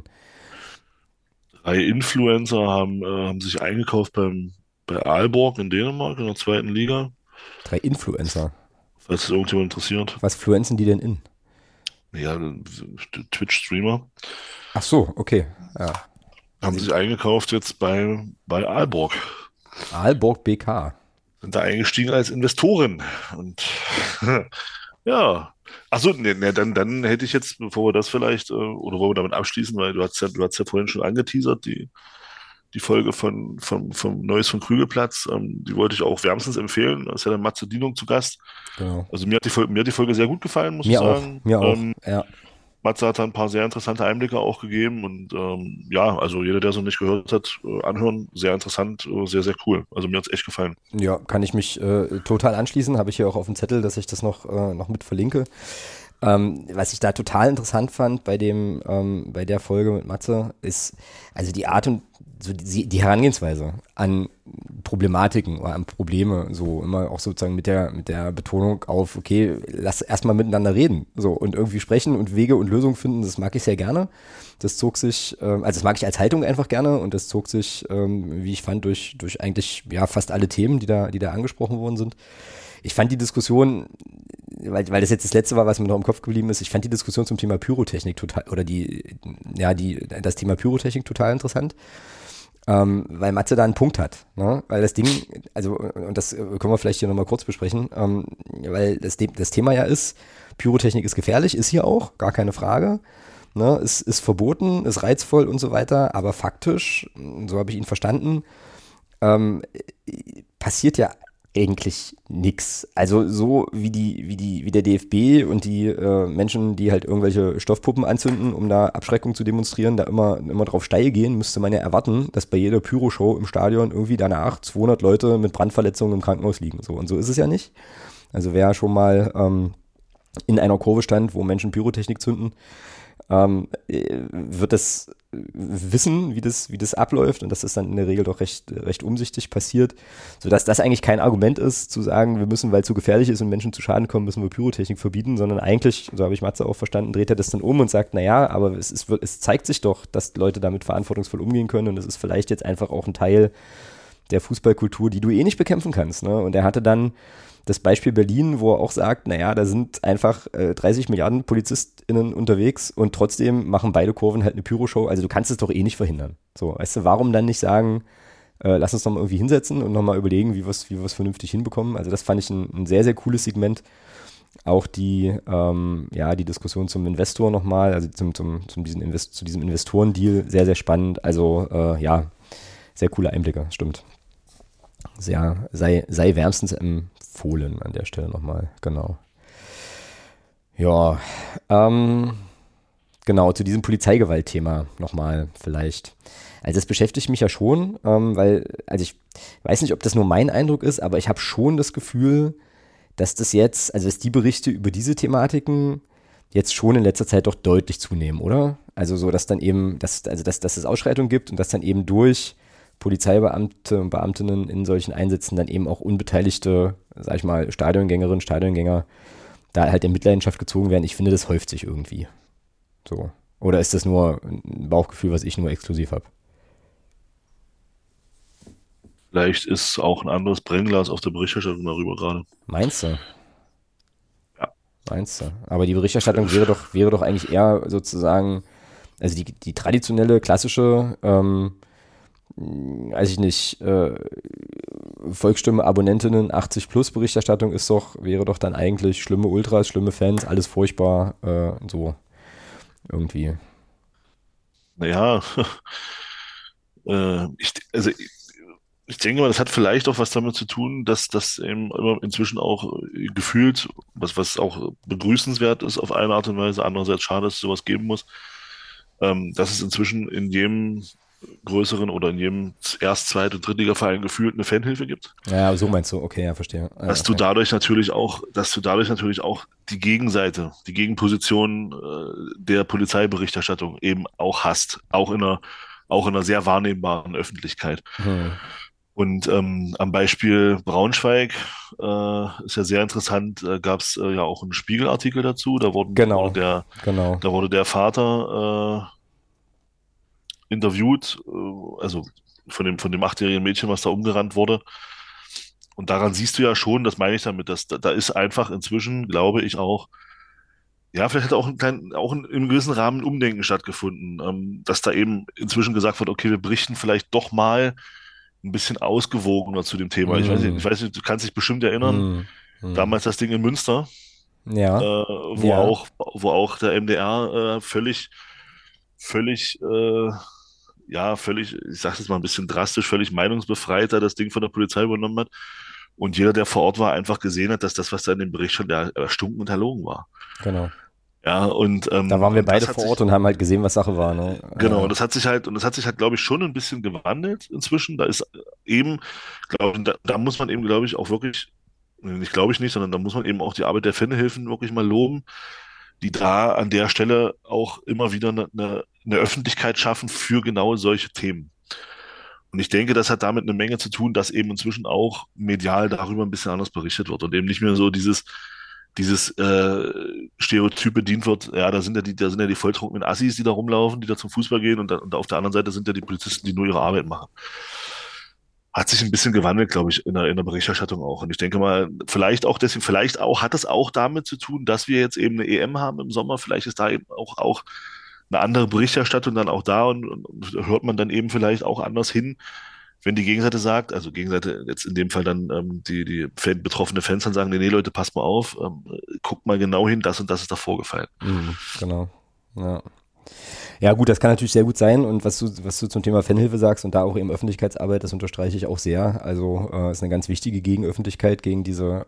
3 Influencer haben sich eingekauft bei Aalborg in Dänemark in der zweiten Liga, 3 Influencer. falls es irgendjemand interessiert. Was fluenzen die denn in? Ja, Twitch-Streamer Ach so, okay. Ja. haben sich eingekauft jetzt bei Aalborg. Aalborg BK. Sind da eingestiegen als Investoren. Und ja. Achso, nee, dann hätte ich jetzt, bevor wir das vielleicht, oder wollen wir damit abschließen, weil du hast ja vorhin schon angeteasert, die Folge vom Neues von Krügelplatz, die wollte ich auch wärmstens empfehlen. Da ist ja der Matze Dienung zu Gast. Genau. Also mir hat die Folge sehr gut gefallen, muss ich Mir auch, sagen. mir auch. Ja. Matze hat da ein paar sehr interessante Einblicke auch gegeben und ja, also jeder, der es noch nicht gehört hat, anhören, sehr interessant, sehr, sehr cool. Also mir hat es echt gefallen. Ja, kann ich mich total anschließen. Habe ich hier auch auf dem Zettel, dass ich das noch mit verlinke. Was ich da total interessant fand bei der Folge mit Matze, ist also die Art und so die Herangehensweise an Problematiken oder an Probleme, so immer auch sozusagen mit der Betonung auf, okay, lass erstmal miteinander reden, so und irgendwie sprechen und Wege und Lösungen finden, das mag ich sehr gerne. Das zog sich, also das mag ich als Haltung einfach gerne und das zog sich, wie ich fand, durch eigentlich ja fast alle Themen, die da angesprochen worden sind. Ich fand die Diskussion, weil das jetzt das letzte war, was mir noch im Kopf geblieben ist, ich fand die Diskussion zum Thema Pyrotechnik total, oder das Thema Pyrotechnik total interessant, weil Matze da einen Punkt hat, ne? Weil das Ding, also, und das können wir vielleicht hier nochmal kurz besprechen, weil das Thema ja ist, Pyrotechnik ist gefährlich, ist hier auch, gar keine Frage, ne? Ist verboten, ist reizvoll und so weiter, aber faktisch, so habe ich ihn verstanden, passiert ja eigentlich nix. Also so wie der DFB und die Menschen, die halt irgendwelche Stoffpuppen anzünden, um da Abschreckung zu demonstrieren, da immer drauf steil gehen, müsste man ja erwarten, dass bei jeder Pyro-Show im Stadion irgendwie danach 200 Leute mit Brandverletzungen im Krankenhaus liegen. So, und so ist es ja nicht. Also wer schon mal in einer Kurve stand, wo Menschen Pyrotechnik zünden, wird das wissen, wie das abläuft und dass das dann in der Regel doch recht umsichtig passiert, sodass das eigentlich kein Argument ist, zu sagen, wir müssen, weil es zu gefährlich ist und Menschen zu Schaden kommen, müssen wir Pyrotechnik verbieten, sondern eigentlich, so habe ich Matze auch verstanden, dreht er das dann um und sagt, naja, aber es zeigt sich doch, dass Leute damit verantwortungsvoll umgehen können und es ist vielleicht jetzt einfach auch ein Teil der Fußballkultur, die du eh nicht bekämpfen kannst, ne? Und er hatte dann das Beispiel Berlin, wo er auch sagt, naja, da sind einfach 30 Milliarden PolizistInnen unterwegs und trotzdem machen beide Kurven halt eine Pyroshow. Also du kannst es doch eh nicht verhindern. So, weißt du, warum dann nicht sagen, lass uns doch mal irgendwie hinsetzen und nochmal überlegen, wie wir es vernünftig hinbekommen. Also das fand ich ein sehr, sehr cooles Segment. Auch die Diskussion zum Investor nochmal, also zu diesem Investorendeal, sehr, sehr spannend. Also sehr coole Einblicke, stimmt. Sei wärmstens empfohlen an der Stelle nochmal, genau. Ja, genau, zu diesem Polizeigewalt-Thema nochmal vielleicht. Also das beschäftigt mich ja schon, weil, also ich weiß nicht, ob das nur mein Eindruck ist, aber ich habe schon das Gefühl, dass dass die Berichte über diese Thematiken jetzt schon in letzter Zeit doch deutlich zunehmen, oder? Also so, dass dann eben, dass es Ausschreitungen gibt und dass dann eben durch Polizeibeamte und Beamtinnen in solchen Einsätzen dann eben auch unbeteiligte, sag ich mal, Stadiongängerinnen, Stadiongänger da halt in Mitleidenschaft gezogen werden. Ich finde, das häuft sich irgendwie. So. Oder ist das nur ein Bauchgefühl, was ich nur exklusiv habe? Vielleicht ist auch ein anderes Brennglas auf der Berichterstattung darüber gerade. Meinst du? Ja. Meinst du? Aber die Berichterstattung wäre doch eigentlich eher sozusagen, also die traditionelle, klassische, weiß ich nicht, Volksstimme, Abonnentinnen, 80+ Berichterstattung wäre doch dann eigentlich schlimme Ultras, schlimme Fans, alles furchtbar, so irgendwie. Naja, ich denke mal, das hat vielleicht auch was damit zu tun, dass das eben immer inzwischen auch gefühlt, was auch begrüßenswert ist auf eine Art und Weise, andererseits schade, dass es sowas geben muss, dass es inzwischen in jedem größeren oder in jedem Erst-, Zweit- und Drittligaverein gefühlt eine Fanhilfe gibt. Ja, so meinst du. Okay, ja, verstehe. Ja, Dass du okay. dadurch natürlich auch die Gegenseite, die Gegenposition der Polizeiberichterstattung eben auch hast, auch in einer sehr wahrnehmbaren Öffentlichkeit. Hm. Und am Beispiel Braunschweig ist ja sehr interessant, gab es ja auch einen Spiegelartikel dazu. Genau, genau. Da wurde der Vater interviewt, also von dem 8-jährigen Mädchen, was da umgerannt wurde. Und daran siehst du ja schon, das meine ich damit, dass da ist einfach inzwischen, glaube ich auch, ja, vielleicht hat auch im gewissen Rahmen ein Umdenken stattgefunden, dass da eben inzwischen gesagt wird, okay, wir berichten vielleicht doch mal ein bisschen ausgewogener zu dem Thema. Hm. Ich weiß nicht, du kannst dich bestimmt erinnern, Hm. Hm. damals das Ding in Münster, Ja, ja, wo auch der MDR völlig, ich sag jetzt mal ein bisschen drastisch, völlig meinungsbefreiter das Ding von der Polizei übernommen hat. Und jeder, der vor Ort war, einfach gesehen hat, dass das, was da in dem Bericht schon ja, erstunken und erlogen war. genau. Ja, Da waren wir und beide das hat vor Ort sich, und haben halt gesehen, was Sache war, ne? genau, und das hat sich halt, glaube ich, schon ein bisschen gewandelt inzwischen. Da ist eben, glaube ich, da muss man eben, glaube ich, auch wirklich, nee, nicht glaube ich nicht, sondern da muss man eben auch die Arbeit der Fanhilfen wirklich mal loben, die da an der Stelle auch immer wieder eine Öffentlichkeit schaffen für genau solche Themen. Und ich denke, das hat damit eine Menge zu tun, dass eben inzwischen auch medial darüber ein bisschen anders berichtet wird und eben nicht mehr so dieses Stereotyp bedient wird, ja, da sind ja die volltrunkenen Assis, die da rumlaufen, die da zum Fußball gehen und auf der anderen Seite sind ja die Polizisten, die nur ihre Arbeit machen. Hat sich ein bisschen gewandelt, glaube ich, in der Berichterstattung auch. Und ich denke mal, hat es auch damit zu tun, dass wir jetzt eben eine EM haben im Sommer. Vielleicht ist da eben auch eine andere Berichterstattung dann auch da und hört man dann eben vielleicht auch anders hin, wenn die Gegenseite sagt, also Gegenseite jetzt in dem Fall dann betroffene Fans dann sagen, nee, Leute, passt mal auf, guckt mal genau hin, das und das ist da vorgefallen. Genau. Ja. Ja, gut, das kann natürlich sehr gut sein. Und was du zum Thema Fanhilfe sagst und da auch eben Öffentlichkeitsarbeit, das unterstreiche ich auch sehr. Also ist eine ganz wichtige Gegenöffentlichkeit gegen diese,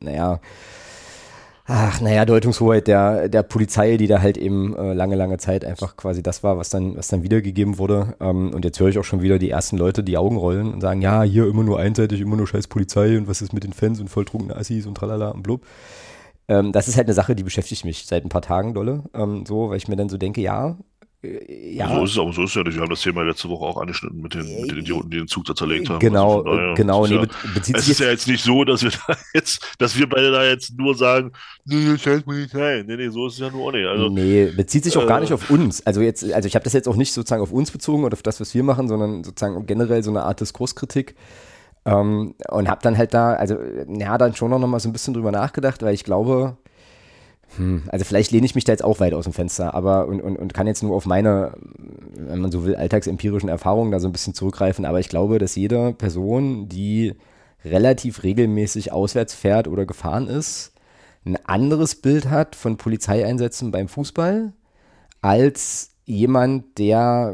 Deutungshoheit der Polizei, die da halt eben lange Zeit einfach quasi das war, was dann wiedergegeben wurde. Und jetzt höre ich auch schon wieder die ersten Leute die Augen rollen und sagen, ja, hier immer nur einseitig, immer nur scheiß Polizei und was ist mit den Fans und volltrunkene Assis und tralala und blub. Das ist halt eine Sache, die beschäftigt mich seit ein paar Tagen dolle, weil ich mir dann so denke, So ja, ist es, aber so ist es ja nicht. Wir haben das Thema letzte Woche auch angeschnitten mit den Idioten, die den Zug da zerlegt haben. Also genau, von daher, genau, nee, bezieht es sich ist ja jetzt, jetzt nicht so, dass wir beide da jetzt nur sagen, nee, scheiß Polizei. Nee, so ist es ja nur auch nicht. Also, nee, bezieht sich auch gar nicht äh, auf uns. Also ich habe das jetzt auch nicht sozusagen auf uns bezogen oder auf das, was wir machen, sondern sozusagen generell so eine Art Diskurskritik. Und habe dann halt dann schon noch mal so ein bisschen drüber nachgedacht, weil ich glaube, also vielleicht lehne ich mich da jetzt auch weit aus dem Fenster, aber und kann jetzt nur auf meine, wenn man so will, alltagsempirischen Erfahrungen da so ein bisschen zurückgreifen, aber ich glaube, dass jede Person, die relativ regelmäßig auswärts fährt oder gefahren ist, ein anderes Bild hat von Polizeieinsätzen beim Fußball als jemand, der,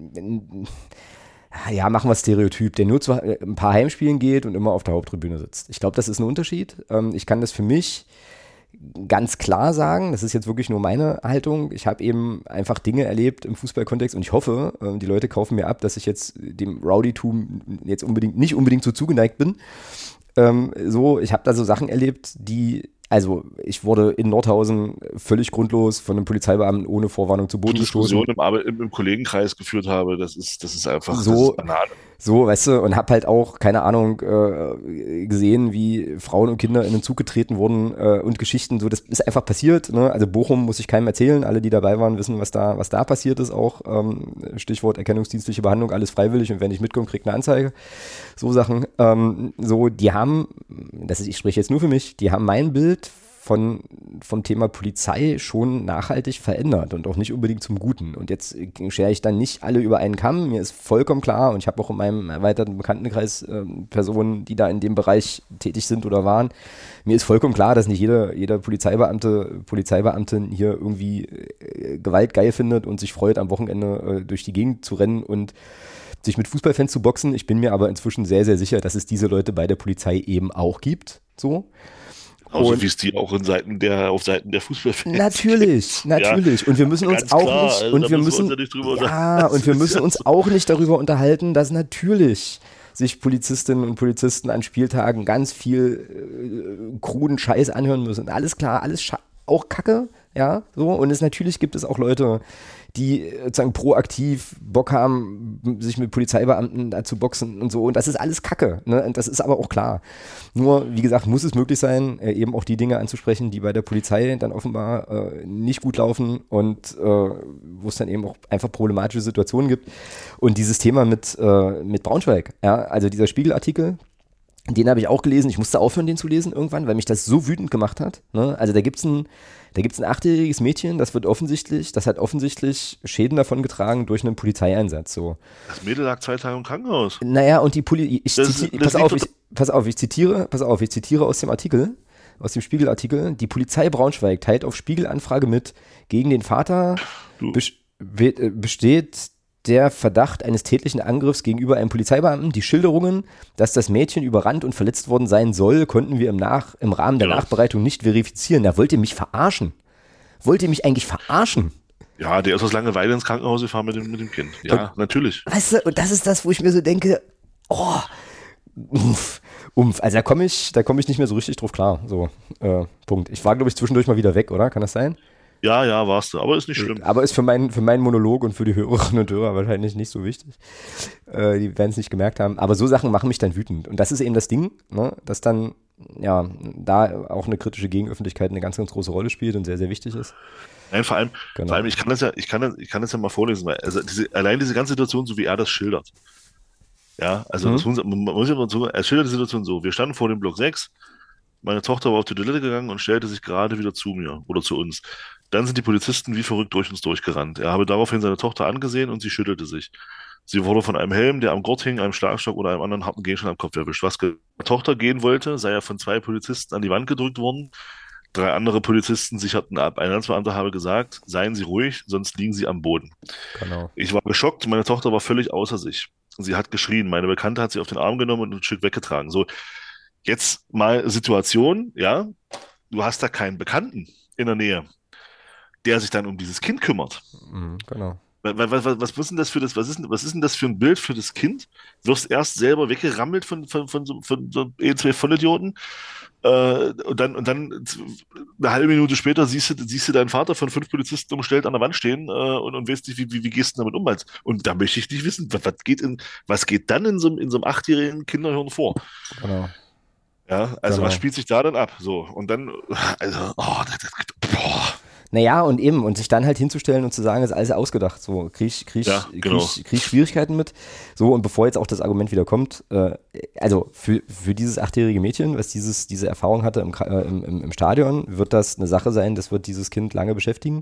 ja, machen wir Stereotyp, der nur zu ein paar Heimspielen geht und immer auf der Haupttribüne sitzt. Ich glaube, das ist ein Unterschied. Ich kann das für mich ganz klar sagen, das ist jetzt wirklich nur meine Haltung. Ich habe eben einfach Dinge erlebt im Fußballkontext und ich hoffe, die Leute kaufen mir ab, dass ich jetzt dem Rowdytum jetzt nicht unbedingt so zugeneigt bin. Ich habe da so Sachen erlebt, also ich wurde in Nordhausen völlig grundlos von einem Polizeibeamten ohne Vorwarnung zu Boden gestoßen. Diskussion im Kollegenkreis geführt habe, das ist einfach, das So, ist Banane. so, weißt du, und hab halt auch, keine Ahnung, gesehen, wie Frauen und Kinder in den Zug getreten wurden und Geschichten, so, das ist einfach passiert, ne? Also Bochum muss ich keinem erzählen, alle, die dabei waren, wissen, was da passiert ist auch, Stichwort erkennungsdienstliche Behandlung, alles freiwillig und wer nicht mitkommt, kriegt eine Anzeige, so Sachen, die haben, ich spreche jetzt nur für mich, die haben mein Bild vom Thema Polizei schon nachhaltig verändert und auch nicht unbedingt zum Guten. Und jetzt schere ich dann nicht alle über einen Kamm. Mir ist vollkommen klar und ich habe auch in meinem erweiterten Bekanntenkreis Personen, die da in dem Bereich tätig sind oder waren. Mir ist vollkommen klar, dass nicht jeder Polizeibeamtin hier irgendwie Gewalt geil findet und sich freut, am Wochenende durch die Gegend zu rennen und sich mit Fußballfans zu boxen. Ich bin mir aber inzwischen sehr, sehr sicher, dass es diese Leute bei der Polizei eben auch gibt. So. Also wie es die auch auf Seiten der Fußballfans Natürlich. Ja, Und wir müssen uns ganz auch klar. nicht, Also und da wir müssen wir uns müssen, ja nicht drüber ja, und wir müssen uns auch nicht darüber unterhalten, dass natürlich sich Polizistinnen und Polizisten an Spieltagen ganz viel kruden Scheiß anhören müssen. Alles klar, auch Kacke, ja, so. Und natürlich gibt es auch Leute, die sozusagen proaktiv Bock haben, sich mit Polizeibeamten da zu boxen und so. Und das ist alles Kacke, ne? Und das ist aber auch klar. Nur, wie gesagt, muss es möglich sein, eben auch die Dinge anzusprechen, die bei der Polizei dann offenbar nicht gut laufen und wo es dann eben auch einfach problematische Situationen gibt. Und dieses Thema mit Braunschweig, ja, also dieser Spiegelartikel, den habe ich auch gelesen. Ich musste aufhören, den zu lesen irgendwann, weil mich das so wütend gemacht hat. Ne? Also da gibt's ein 8-jähriges Mädchen, das hat offensichtlich Schäden davon getragen durch einen Polizeieinsatz. So. Das Mädel lag 2 Tage im Krankenhaus. Naja, und die pass auf, ich zitiere aus dem Artikel, aus dem Spiegelartikel. Die Polizei Braunschweig teilt auf Spiegelanfrage mit, gegen den Vater besteht der Verdacht eines tätlichen Angriffs gegenüber einem Polizeibeamten. Die Schilderungen, dass das Mädchen überrannt und verletzt worden sein soll, konnten wir im Rahmen der Nachbereitung nicht verifizieren. Da wollt ihr mich verarschen? Wollt ihr mich eigentlich verarschen? Ja, der ist aus Langeweile ins Krankenhaus gefahren mit dem Kind. Ja, natürlich. Weißt du, und das ist das, wo ich mir so denke, oh, also da komme ich nicht mehr so richtig drauf klar. So, Punkt. Ich war, glaube ich, zwischendurch mal wieder weg, oder? Kann das sein? Ja, warst du, aber ist nicht schlimm. Aber ist für meinen Monolog und für die Hörerinnen und Hörer wahrscheinlich nicht so wichtig. Die werden es nicht gemerkt haben. Aber so Sachen machen mich dann wütend. Und das ist eben das Ding, ne, dass dann ja da auch eine kritische Gegenöffentlichkeit eine ganz, ganz große Rolle spielt und sehr, sehr wichtig ist. Nein, vor allem, ich kann das ja mal vorlesen, weil allein diese ganze Situation, so wie er das schildert. Ja, also man muss ja mal so, er schildert die Situation so: Wir standen vor dem Block 6, meine Tochter war auf die Toilette gegangen und stellte sich gerade wieder zu mir oder zu uns. Dann sind die Polizisten wie verrückt durch uns durchgerannt. Er habe daraufhin seine Tochter angesehen und sie schüttelte sich. Sie wurde von einem Helm, der am Gurt hing, einem Schlagstock oder einem anderen harten Gegenstand am Kopf erwischt. Was die Tochter gehen wollte, sei er von 2 Polizisten an die Wand gedrückt worden. 3 andere Polizisten sicherten ab. Ein Landsbeamter habe gesagt, seien Sie ruhig, sonst liegen Sie am Boden. Genau. Ich war geschockt, meine Tochter war völlig außer sich. Sie hat geschrien, meine Bekannte hat sie auf den Arm genommen und ein Stück weggetragen. So, jetzt mal Situation, ja, du hast da keinen Bekannten in der Nähe, der sich dann um dieses Kind kümmert. Genau. Was ist denn das für was ist denn das für ein Bild für das Kind? Wirst erst selber weggerammelt von so 2 Vollidioten, und dann eine halbe Minute später siehst du deinen Vater von 5 Polizisten umstellt an der Wand stehen, und weißt nicht, wie gehst du damit um? Und da möchte ich nicht wissen, was geht dann in so einem 8-jährigen Kinderhirn vor? Genau. Ja, also Genau. was spielt sich da dann ab? So, und dann, also, boah. Naja, und sich dann halt hinzustellen und zu sagen, das ist alles ausgedacht. So, krieg ich Schwierigkeiten mit. So, und bevor jetzt auch das Argument wieder kommt, also für dieses 8-jährige Mädchen, was diese Erfahrung hatte im Stadion, wird das eine Sache sein, das wird dieses Kind lange beschäftigen.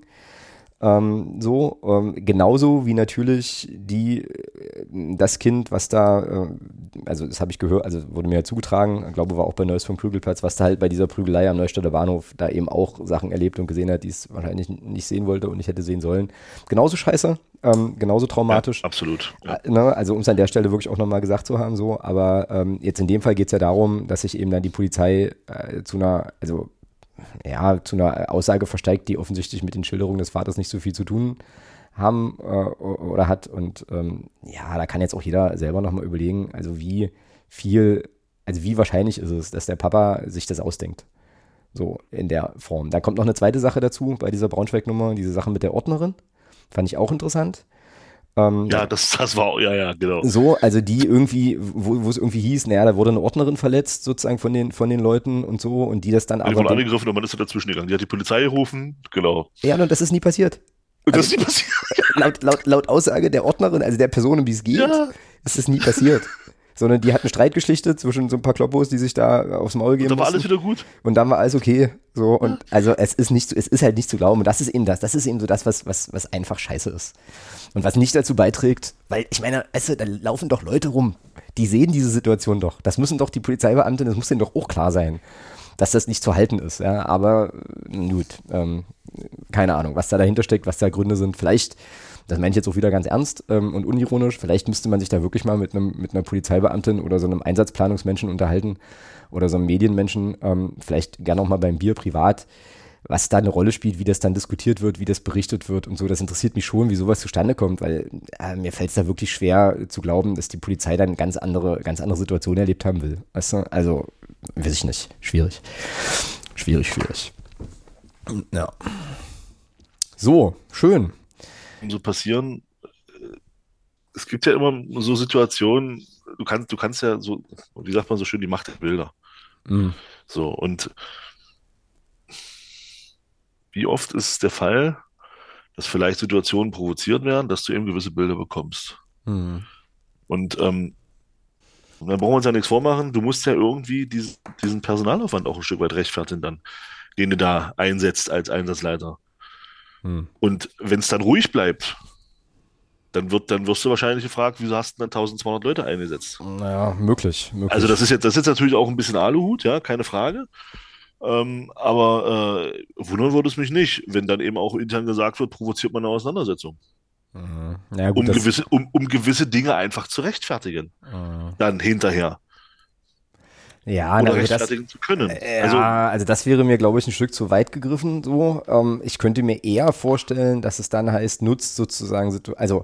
Genauso wie natürlich das Kind, was da, also das habe ich gehört, also wurde mir ja zugetragen, ich glaube, war auch bei Neues vom Prügelplatz, was da halt bei dieser Prügelei am Neustädter Bahnhof da eben auch Sachen erlebt und gesehen hat, die es wahrscheinlich nicht sehen wollte und nicht hätte sehen sollen. Genauso scheiße, genauso traumatisch. Ja, absolut. Ja. Ne, also um es an der Stelle wirklich auch nochmal gesagt zu haben, so, aber jetzt in dem Fall geht es ja darum, dass sich eben dann die Polizei zu einer Aussage versteigt, die offensichtlich mit den Schilderungen des Vaters nicht so viel zu tun haben oder hat. Und da kann jetzt auch jeder selber nochmal überlegen, also wie wahrscheinlich ist es, dass der Papa sich das ausdenkt. So in der Form. Da kommt noch eine zweite Sache dazu bei dieser Braunschweig-Nummer, diese Sache mit der Ordnerin. Fand ich auch interessant. Das war, ja, genau. So, also die irgendwie, wo es irgendwie hieß, naja, da wurde eine Ordnerin verletzt, sozusagen von den Leuten und so, und die das dann Die aber. wurden angegriffen und man ist da dazwischen gegangen. Die hat die Polizei gerufen, genau. Ja, und das ist nie passiert. Und das ist nie passiert. Laut Aussage der Ordnerin, also der Person, um die es geht, ist es nie passiert. Sondern die hat einen Streit geschlichtet zwischen so ein paar Kloppos, die sich da aufs Maul geben. Und da war mussten. alles wieder gut. Und dann war alles okay. So, und also es ist halt nicht zu glauben. Und das ist eben so das, was einfach scheiße ist. Und was nicht dazu beiträgt, weil ich meine, da laufen doch Leute rum, die sehen diese Situation doch. Das müssen doch die Polizeibeamten, das muss denen doch auch klar sein. dass das nicht zu halten ist. Ja? Aber gut, keine Ahnung, was da dahinter steckt, was da Gründe sind. Vielleicht, das meine ich jetzt auch wieder ganz ernst und unironisch, vielleicht müsste man sich da wirklich mal mit einer Polizeibeamtin oder so einem Einsatzplanungsmenschen unterhalten oder so einem Medienmenschen, vielleicht gerne auch mal beim Bier privat, was da eine Rolle spielt, wie das dann diskutiert wird, wie das berichtet wird und so. Das interessiert mich schon, wie sowas zustande kommt, weil mir fällt es da wirklich schwer zu glauben, dass die Polizei dann ganz andere Situationen erlebt haben will. Weißt du? Also, weiß ich nicht. Schwierig. Ja. So, schön. Und so passieren, es gibt ja immer so Situationen, du kannst ja so, wie sagt man so schön, die Macht der Bilder. Mhm. So, und wie oft ist es der Fall, dass vielleicht Situationen provoziert werden, dass du eben gewisse Bilder bekommst. Mhm. Und dann brauchen wir uns ja nichts vormachen, du musst ja irgendwie diesen Personalaufwand auch ein Stück weit rechtfertigen dann, den du da einsetzt als Einsatzleiter. Mhm. Und wenn es dann ruhig bleibt, dann wirst du wahrscheinlich gefragt, wieso hast du dann 1200 Leute eingesetzt? Naja, möglich. Also das ist jetzt natürlich auch ein bisschen Aluhut, ja, keine Frage. Aber wundern würde es mich nicht, wenn dann eben auch intern gesagt wird, provoziert man eine Auseinandersetzung. Mhm. Naja, gut, Um gewisse Dinge einfach zu rechtfertigen. Dann hinterher. ja, Oder na, rechtfertigen zu können. also das wäre mir, glaube ich, ein Stück zu weit gegriffen. So, ich könnte mir eher vorstellen, dass es dann heißt, nutzt sozusagen,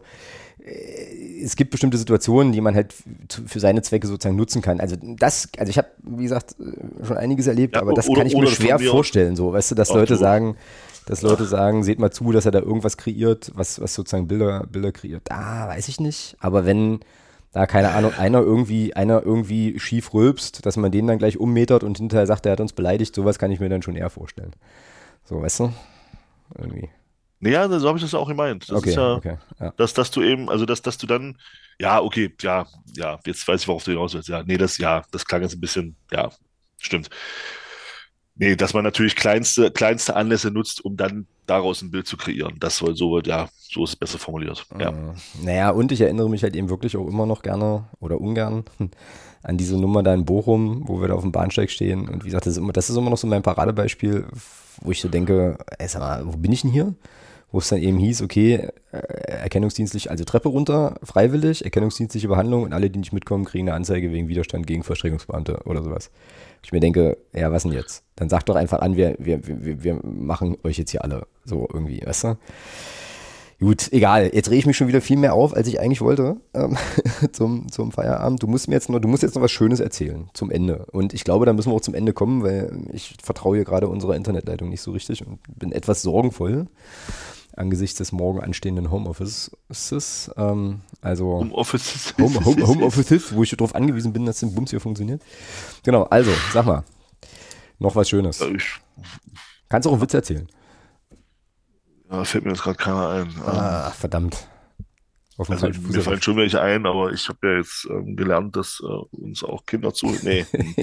es gibt bestimmte Situationen, die man halt für seine Zwecke sozusagen nutzen kann. Also ich habe, wie gesagt, schon einiges erlebt, Ja, aber das kann ich mir schwer vorstellen, so, weißt du, dass Leute sagen, seht mal zu, dass er da irgendwas kreiert, was sozusagen Bilder kreiert. Weiß ich nicht. Aber wenn da, keine Ahnung, einer irgendwie schief rülpst, dass man den dann gleich ummetert und hinterher sagt, er hat uns beleidigt, sowas kann ich mir dann schon eher vorstellen. So, weißt du? Irgendwie. Naja, so habe ich das auch gemeint. Das Okay, ist ja, okay. Ja. dass du eben, also dass du dann, ja, okay, ja, jetzt weiß ich, worauf du hinaus willst. Ja, nee, das klang jetzt ein bisschen, ja, stimmt. Nee, dass man natürlich kleinste Anlässe nutzt, um dann daraus ein Bild zu kreieren. Ja, so ist es besser formuliert. Ja. Naja, und ich erinnere mich halt eben wirklich auch immer noch gerne oder ungern an diese Nummer da in Bochum, wo wir da auf dem Bahnsteig stehen. Und wie gesagt, das ist immer noch so mein Paradebeispiel, wo ich so denke, ey, sag mal, wo bin ich denn hier? Wo es dann eben hieß, okay, erkennungsdienstlich, also Treppe runter, freiwillig, erkennungsdienstliche Behandlung und alle, die nicht mitkommen, kriegen eine Anzeige wegen Widerstand gegen Vollstreckungsbeamte oder sowas. Ich mir denke, ja, was denn jetzt? Dann sagt doch einfach an, wir machen euch jetzt hier alle so irgendwie, weißt du? Gut, egal. Jetzt rege ich mich schon wieder viel mehr auf, als ich eigentlich wollte zum Feierabend. Du musst jetzt noch was Schönes erzählen zum Ende. Und ich glaube, da müssen wir auch zum Ende kommen, weil ich vertraue hier gerade unserer Internetleitung nicht so richtig und bin etwas sorgenvoll angesichts des morgen anstehenden Homeoffices. Homeoffices, wo ich darauf angewiesen bin, dass der Bums hier funktioniert. Genau, also, sag mal, noch was Schönes. Kannst auch einen Witz erzählen. Ja, fällt mir jetzt gerade keiner ein. Verdammt. Mir fallen schon welche ein, aber ich habe ja jetzt gelernt, dass uns auch Kinder zu... Nee.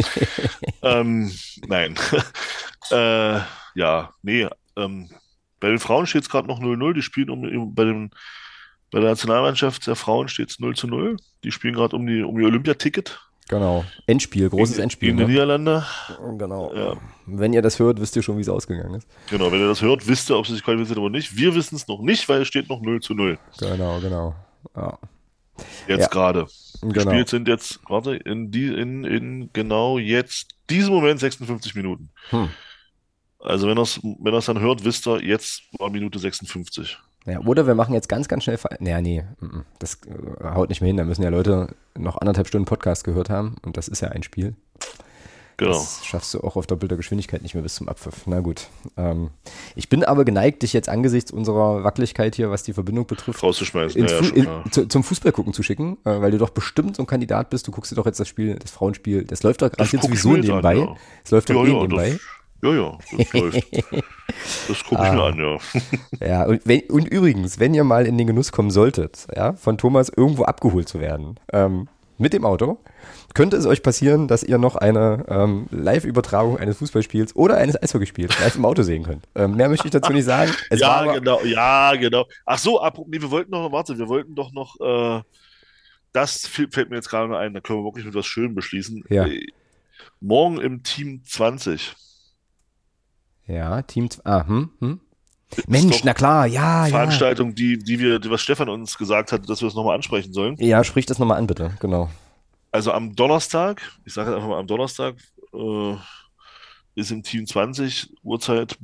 Nein. Bei den Frauen steht es gerade noch 0-0. Die spielen bei der Nationalmannschaft der Frauen steht es 0-0. Die spielen gerade um die Olympiaticket. Genau. Endspiel, großes Endspiel. Gegen die Niederlande. Genau. Ja. Wenn ihr das hört, wisst ihr schon, wie es ausgegangen ist. Genau, wenn ihr das hört, wisst ihr, ob sie sich qualifiziert oder nicht. Wir wissen es noch nicht, weil es steht noch 0-0. Genau. Ja. Jetzt gerade. Genau. Gespielt sind jetzt, warte, in genau jetzt, diesem Moment 56 Minuten. Also wenn er's dann hört, wisst ihr, jetzt war Minute 56. Ja, oder wir machen jetzt ganz, ganz schnell. Das haut nicht mehr hin. Da müssen ja Leute noch 1,5 Stunden Podcast gehört haben. Und das ist ja ein Spiel. Genau. Das schaffst du auch auf doppelter Geschwindigkeit nicht mehr bis zum Abpfiff. Na gut. Ich bin aber geneigt, dich jetzt angesichts unserer Wackeligkeit hier, was die Verbindung betrifft, rauszuschmeißen. Zum Fußball gucken zu schicken, weil du doch bestimmt so ein Kandidat bist. Du guckst dir doch jetzt das Frauenspiel. Das läuft doch gerade sowieso nebenbei. Ja. Das läuft doch nebenbei. Das läuft. Das gucke ich mir an, ja. Ja, und übrigens, wenn ihr mal in den Genuss kommen solltet, ja, von Thomas irgendwo abgeholt zu werden, mit dem Auto, könnte es euch passieren, dass ihr noch eine Live-Übertragung eines Fußballspiels oder eines Eishockeyspiels live im Auto sehen könnt. Mehr möchte ich dazu nicht sagen. Genau. Ach so, wir wollten doch noch, das fällt mir jetzt gerade noch ein, da können wir wirklich mit was Schönem beschließen. Ja. Morgen im Team 20. Ja, Team. Ist Mensch, doch na klar, ja, ja. Veranstaltung, was Stefan uns gesagt hat, dass wir es nochmal ansprechen sollen. Ja, sprich das nochmal an, bitte. Genau. Also am Donnerstag, ich sage jetzt einfach mal am Donnerstag, ist im Team 20 Uhrzeit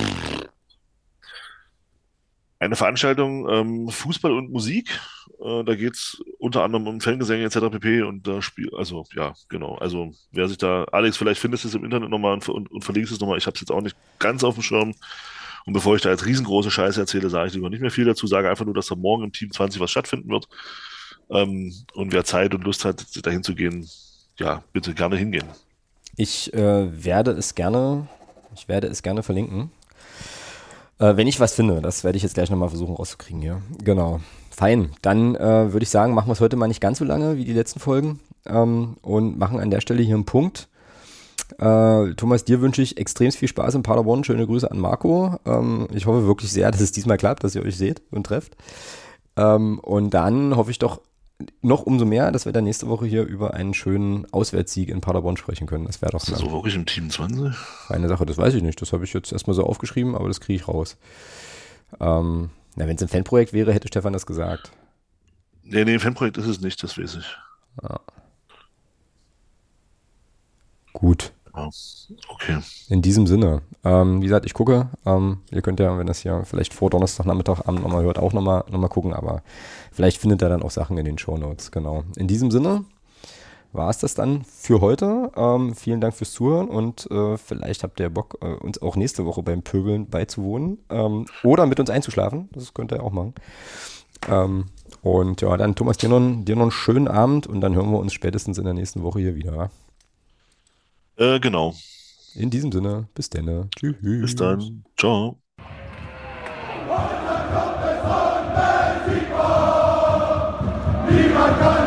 eine Veranstaltung Fußball und Musik. Da geht es unter anderem um Fangesänge etc. pp. Und da also ja, genau. Also wer sich da, Alex, vielleicht findest du es im Internet nochmal und verlinkst es nochmal. Ich habe es jetzt auch nicht ganz auf dem Schirm. Und bevor ich da jetzt riesengroße Scheiße erzähle, sage ich lieber nicht mehr viel dazu. Sage einfach nur, dass da morgen im Team 20 was stattfinden wird. Und wer Zeit und Lust hat, dahin zu gehen, ja, bitte gerne hingehen. Ich werde es gerne verlinken. Wenn ich was finde, das werde ich jetzt gleich nochmal versuchen rauszukriegen hier. Genau. Fein. Dann würde ich sagen, machen wir es heute mal nicht ganz so lange wie die letzten Folgen und machen an der Stelle hier einen Punkt. Thomas, dir wünsche ich extrem viel Spaß in Paderborn. Schöne Grüße an Marco. Ich hoffe wirklich sehr, dass es diesmal klappt, dass ihr euch seht und trefft. Und dann hoffe ich doch noch umso mehr, dass wir dann nächste Woche hier über einen schönen Auswärtssieg in Paderborn sprechen können. Das wäre doch Ist das so wirklich im Team 20? eine Sache, das weiß ich nicht. Das habe ich jetzt erstmal so aufgeschrieben, aber das kriege ich raus. Wenn es ein Fanprojekt wäre, hätte Stefan das gesagt. Nee, Fanprojekt ist es nicht, das weiß ich. Ja. Gut. Ja, okay. In diesem Sinne. Wie gesagt, ich gucke. Ihr könnt ja, wenn das hier vielleicht vor Donnerstagnachmittagabend nochmal hört, auch nochmal gucken, aber vielleicht findet ihr dann auch Sachen in den Shownotes. Genau. In diesem Sinne war es das dann für heute. Vielen Dank fürs Zuhören und vielleicht habt ihr Bock, uns auch nächste Woche beim Pöbeln beizuwohnen oder mit uns einzuschlafen. Das könnt ihr auch machen. Und ja, dann Thomas, dir noch einen schönen Abend und dann hören wir uns spätestens in der nächsten Woche hier wieder. Genau. In diesem Sinne, bis dann. Tschüss. Bis dann. Ciao. Niemand kann